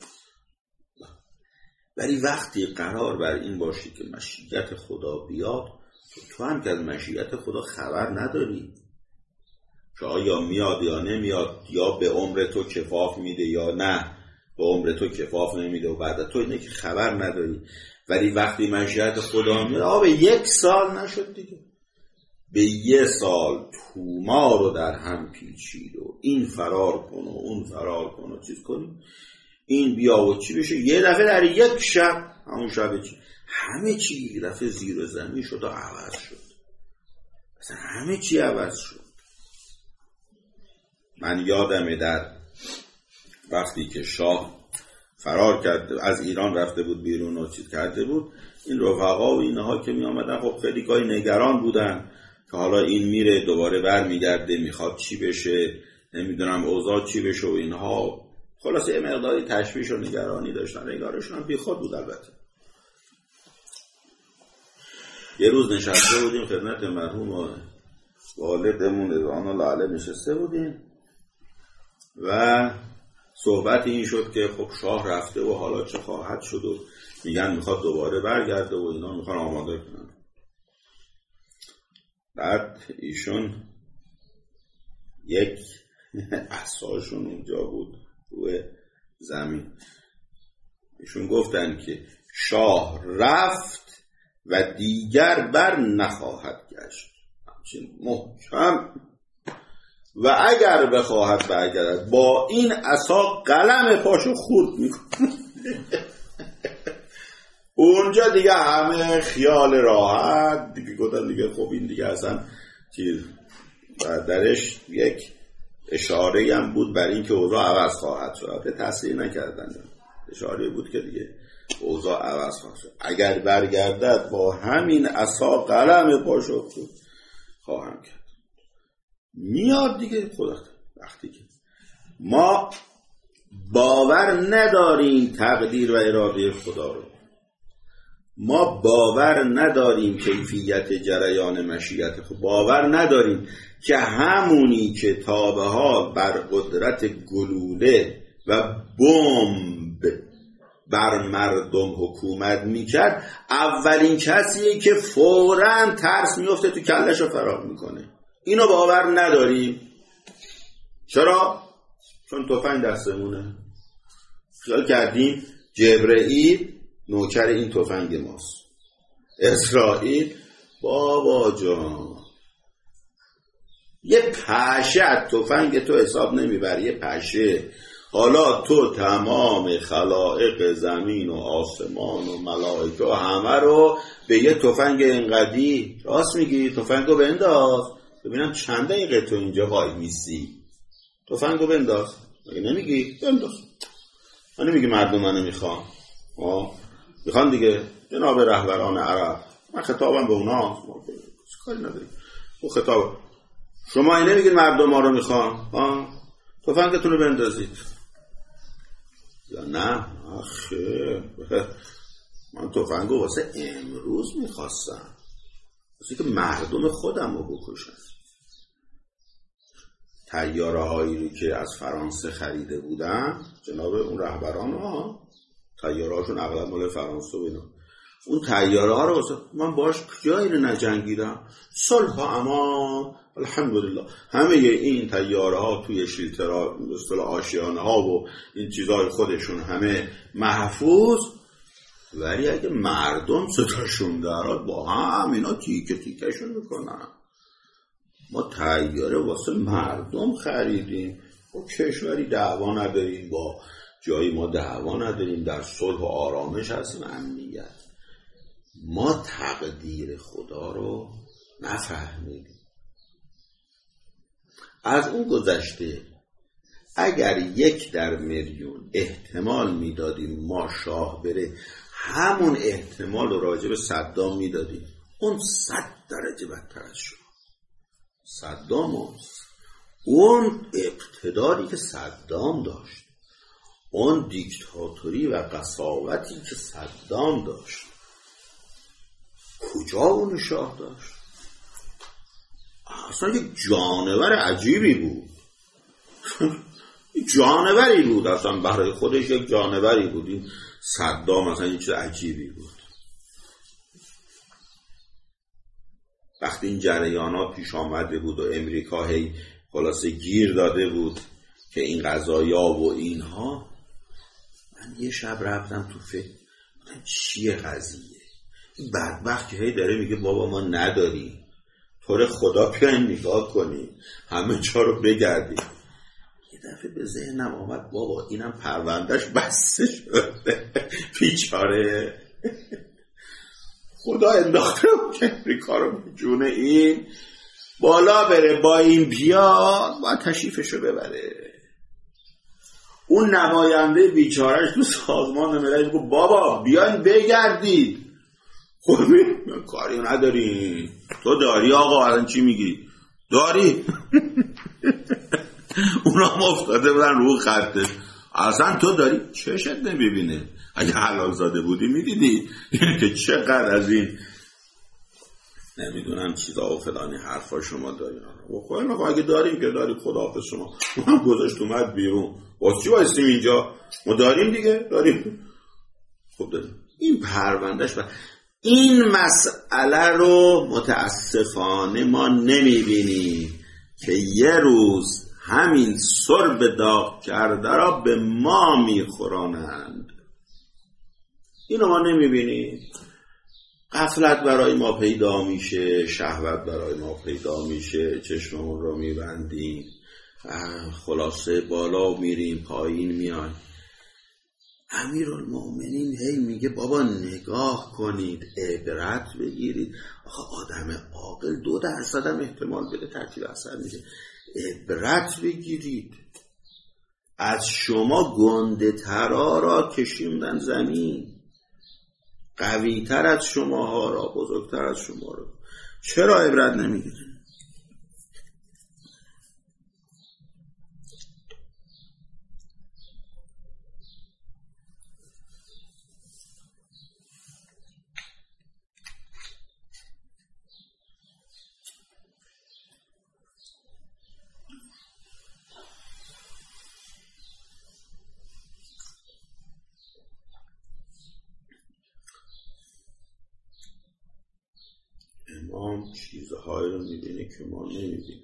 ولی وقتی قرار بر این باشی که مشیت خدا بیاد، تو هم که از مشیت خدا خبر نداری، که آیا میاد یا نمیاد، یا به عمر تو کفاف میده یا نه به عمر تو کفاف نمیده و بعد تو اینه که خبر نداری. ولی وقتی مشیت خدا میاد، آه به یک سال نشد دیگه، به یه سال توما رو در هم پیچید و این فرار کن و اون فرار کن و چیز کن، این بیا و چی بشه، یه دفعه در یک شب، همون شب چی همه چی یه دفعه زیر زمین شد و عوض شد، مثلا همه چی عوض شد. من یادمه در وقتی که شاه فرار کرد، از ایران رفته بود بیرون و چیز کرده بود، این رفقا و اینها که می آمدن خب خیلی گاهی نگران بودن که حالا این میره دوباره بر میگرده، میخواد چی بشه، نمیدونم اوضاع چی بشه و اینها، خلاصه یه مقداری تشویش و نگرانی داشتن. نگارشون هم بی خود بود. البته یه روز نشسته بودیم خدمت مرحوم و والدمون رضوان الله علیه نشسته بودیم و صحبت این شد که خب شاه رفته و حالا چه خواهد شد و میگن میخواد دوباره برگرده و اینا میخوان آماده کنن. بعد ایشون یک عصاشون اونجا بود روی زمین، ایشون گفتن که شاه رفت و دیگر بر نخواهد گشت، همچین محکم، و اگر بخواهد برگردد با این عصا قلم پاشو خورد میکنه. اونجا دیگه همه خیال راحت دیگه گفتن دیگه خب این دیگه اصلا چیز، و درش یک اشاره هم بود بر این که اوضاع عوض خواهد شد. تصریح نکردن، اشاره بود که دیگه اوضاع عوض خواهد شد، اگر برگردد با همین عصا قلم پاشو خواهم کرد. میاد دیگه خدا. وقتی که ما باور نداریم تقدیر و اراده خدا رو، ما باور نداریم کیفیت جریان مشیت خدا، باور نداریم که همونی که تا به حال بر قدرت گلوله و بمب بر مردم حکومت میکرد، اولین کسیه که فوراً ترس میفته تو کلش رو فرار میکنه. اینو باور نداریم. چرا؟ چون تفنگ دستمونه. خیال کردیم جبرئیل نوکر این تفنگ ماست، اسرائیل بابا جان یه پشه از تفنگ تو حساب نمیبری، یه پشه. حالا تو تمام خلائق زمین و آسمان و ملائکه و همه رو به یه تفنگ انقدی، راست میگی، تفنگو بنداز ببینم چند دقیقه تو اینجا وای میسی، تفنگو بنداز. مگه نمیگی بنداز؟ من نمیگی مردم منو میخوان، میخوان دیگه جناب رهبران عرب، من خطابم به اونا، کاری نداریم اون خطاب. شما این نمیگید مردم ما رو میخوان، تفنگتون رو بندازید یا نه؟ آخه من تفنگو واسه امروز میخواستم، واسه که مردم خودم رو بکشن. طیاره هایی رو که از فرانسه خریده بودن جناب اون رهبران ها، طیاره هاشون اغلب مال فرانسه و اینا، اون طیاره ها رو واسه من باش جایی رو نجنگیدم، صلح و امان الحمدلله. همه این طیاره ها توی شیلترها مثل آشیانه ها و این چیزهای خودشون همه محفوظ، ولی اگه مردم صداشون دراد با هم اینا تیکه تیکشون میکنن. ما طیاره واسه مردم خریدیم، با کشوری دعوا نداریم، با جایی ما دعوا نداریم، در صلح و آرامش هستیم، امنیت. ما تقدیر خدا رو نفهمیدیم. از اون گذشته اگر یک در میلیون احتمال میدادیم ما شاه بره، همون احتمال رو راجع به صدام میدادیم، اون صد درجه بدتر از شما. صدام اون اقتداری که صدام داشت، اون دیکتاتوری و قساوتی که صدام داشت، کجا اون شاه داشت؟ اصلا یک جانور عجیبی بود. جانوری بود، اصلا برای خودش یک جانوری بود. این صدام اصلا یک چیز عجیبی بود. وقتی این جریانات پیش آمده بود و امریکا هی خلاصه گیر داده بود که این قضایا و اینها، من یه شب رفتم تو فکر، چیه قضیه؟ این بدبخت که هی داره میگه بابا ما نداریم، طور خدا بیاین نگاه کنیم، همه جا رو بگردیم. یه دفعه به ذهنم آمد بابا اینم پروندهش بسته شده، بیچاره خدا انداخته که امریکا رو جون این بالا بره، با این بیاد باید تشریفشو ببره. اون نماینده بیچارهش تو سازمان ملل گفت بابا بیاین بگردید. خب کاری نداریم. تو داری آقا، الان چی میگی؟ داری؟ اونا افتاده بودن رو خطه. اصلا تو داری؟ چشت نمیبینه. اگه حلال زاده بودی میدیدی که چقدر از این نمیدونم چیزا و فلانی حرفا شما دارین. و خب اگه داریم که داریم، خداحافظ شما. من گذاشت اومد بیرون. واسه چی وایسیم اینجا؟ ما داریم دیگه، داریم. خب داریم. این پروندهش و این مسئله رو متاسفانه ما نمیبینیم که یه روز همین سرب داغ کرده را به ما میخورانند. اینو ما نمیبینیم. غفلت برای ما پیدا میشه، شهوت برای ما پیدا میشه، چشممون رو میبندیم، خلاصه بالا میریم پایین میایم. امیرالمومنین هی میگه بابا نگاه کنید، عبرت بگیرید. آخه آدم عاقل دو درصد هم احتمال بده ترتیب اثر میده. عبرت بگیرید. از شما گنده ترا را کشیدن زمین، قوی تر از شما ها را، بزرگتر از شما را. چرا عبرت نمیگیرید؟ امام چیزهایی رو میبینه که ما نمیبینیم.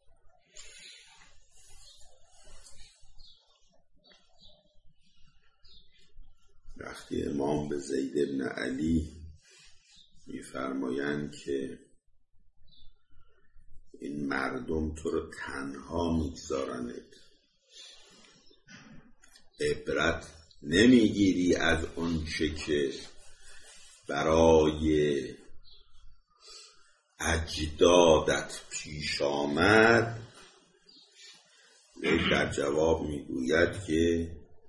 وقتی امام به زید بن علی میفرمایند که این مردم تو رو تنها میگذارند، عبرت نمیگیری از اون چه که برای اجدادت پیش آمد. در جواب میگوید که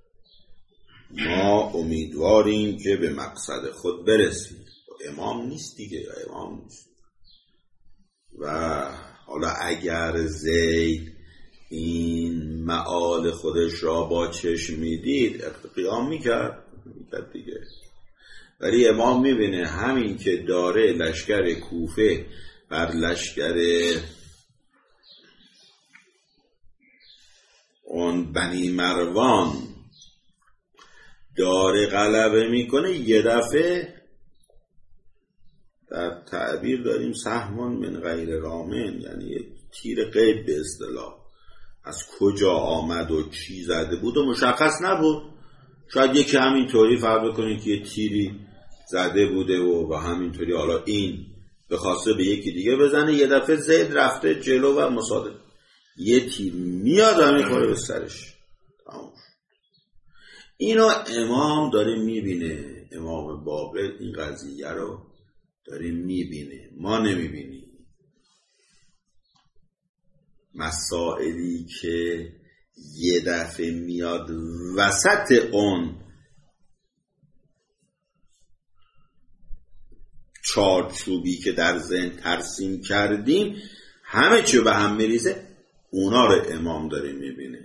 ما امیدواریم که به مقصد خود برسیم. امام نیست دیگه، امام نیست. و حالا اگر زید این معال خودش را با چشم میدید قیام میکرد میکرد دیگه. ولی امام میبینه همین که داره لشکر کوفه بر لشکر اون بنی مروان داره غلبه میکنه، یه دفعه در تعبیر داریم سهمان من غیر رامن، یعنی یه تیر غیب به اصطلاح، از کجا آمد و چی زده بود و مشخص نبود. شاید یکی همینطوری فرض بکنید که یه تیری زده بوده و و همینطوری حالا این به خواسته به یکی دیگه بزنه، یه دفعه زید رفته جلو و مصادف یه تیر میاد و میخوره به سرش. اینو امام داره میبینه، امام باقر این قضیه رو داره میبینه، ما نمیبینیم. مسائلی که یه دفعه میاد وسط اون چارچوبی که در ذهن ترسیم کردیم همه چی به هم میریزه، اونا رو امام داره میبینه.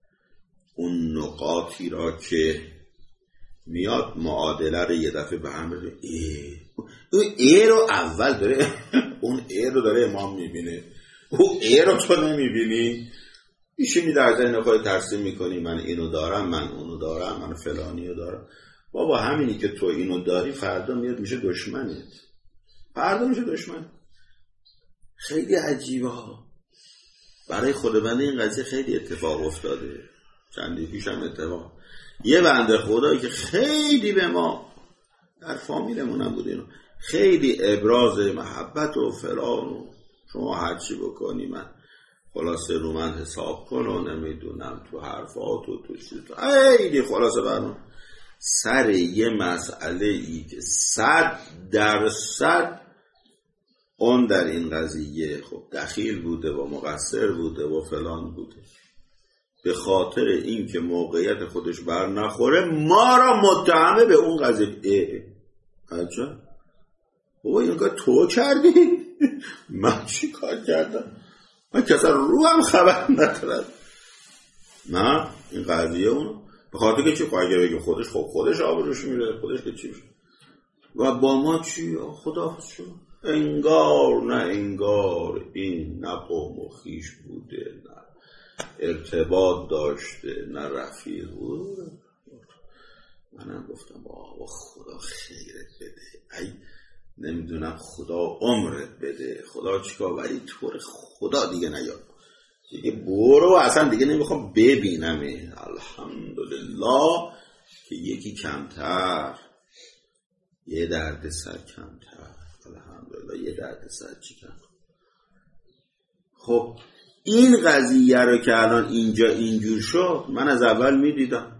اون نقاطی را که میاد معادله رو یه دفعه به هم میریزه. ای اون ای رو اول داره اون ای رو داره امام میبینه، اون ای رو تو نمیبینی. میشه می در ذهن خود ترسیم میکنی من اینو دارم، من اونو دارم، من فلانی رو دارم. بابا همینی که تو اینو داری فردا میاد میشه دشمنت، فردا میشه دشمن. خیلی عجیبه ها. برای خود بنده این قضیه خیلی اتفاق افتاده. چندی پیش هم اتفاق. یه بنده خدایی که خیلی به ما در فامیلمون هم بود اینو خیلی ابراز محبت و فلان و شما هرچی بکنی من خلاصه رو من حساب کن و نمیدونم تو حرفات و تو چیز خیلی خلاصه برنامه سر یه مسئله ای که صد درصد اون در این قضیه خب دخیل بوده و مقصر بوده و فلان بوده، به خاطر این که موقعیت خودش بر نخوره ما را متهمه به اون قضیه. اه عجب بابا این کار تو کردی؟ من چی کار کردم؟ من کسا رو هم خبر ندارد. نه این قضیه اونو به خاطر که چی خواهی بگه خودش خب خودش آبروش میره، خودش که چی میشه و با ما چی خدا شد. انگار نه انگار این نه قوم و خیش بوده، نه ارتباط داشته، نه رفیق بود. منم گفتم بابا خدا خیرت بده، ای نمیدونم خدا عمرت بده، خدا چیکار، ولی طور خدا دیگه نیاد دیگه برو، اصلا دیگه نمیخوام ببینم. الحمدلله که یکی کمتر، یه درد سر کمتر، الحمدلله یه درد سر چی کم. خب این قضیه رو که الان اینجا اینجور شد من از اول میدیدم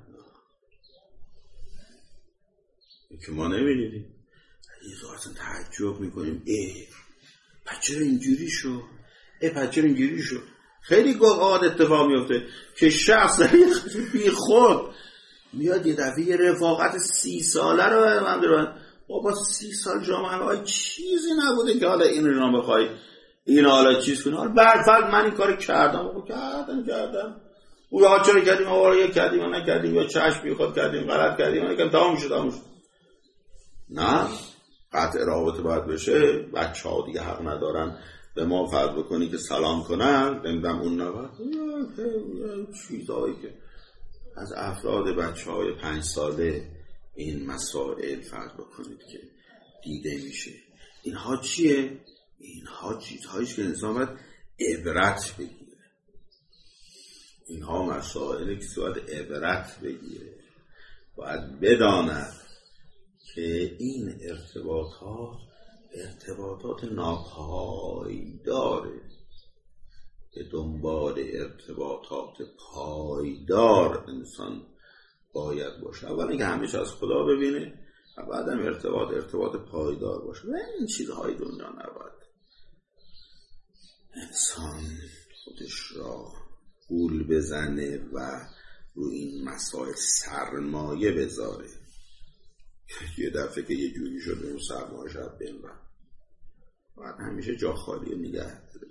که ما نمیدیدیم، یه اصلا تعجب میکنیم ای بچه رو اینجوری شد، ای بچه رو اینجوری شد. خیلی گاهی اتفاق میفته که شخص در یه بی خود میاد یه دفعه یه رفاقت سی ساله رو به من دارن. بابا سی سال جامعه های چیزی نبوده که حالا این رو بخوای این حالا چیز کنی. حالا بعد فرد من این کار کردم بابا کردم کردم او یا چرا کردیم آقا یا کردیم یا نکردیم یا چشم بی خود کردیم غلط کردیم یا نکردیم تمام شد تمام شد. نه قطع رابطه باید بشه. بچه ها دیگه حق ندارن به ما فرض بکنی که سلام کنن نمیدم اون نباید چیزهایی که از افراد بچه های پنج ساله این مسائل فرض بکنید که دیده میشه. اینها چیه؟ اینها چیزهاییست که انسان باید عبرت بگیره. اینها مسائلی که باید عبرت بگیره، باید بداند که این ارتباطات ارتباطات ناپایداره. به دنبال ارتباطات پایدار انسان باید باشه. اولا که همیشه از خدا ببینه و بعدم ارتباط ارتباط پایدار باشه. و این چیزهای دنیا نباید انسان خودش را گول بزنه و روی این مسائل سرمایه بذاره. یه دفعه که یه جوری شده اون سرمایه شد بینبر باید همیشه جا خالی نگه داره.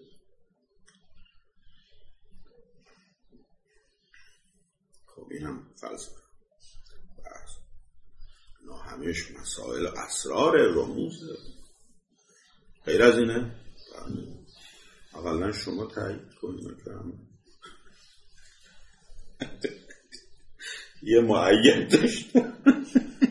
خب این هم فلسفه بحث اینا همیش مسائل اسرار رموزه. غیر از اینه اولا شما تایید کنید که یه معید داشتم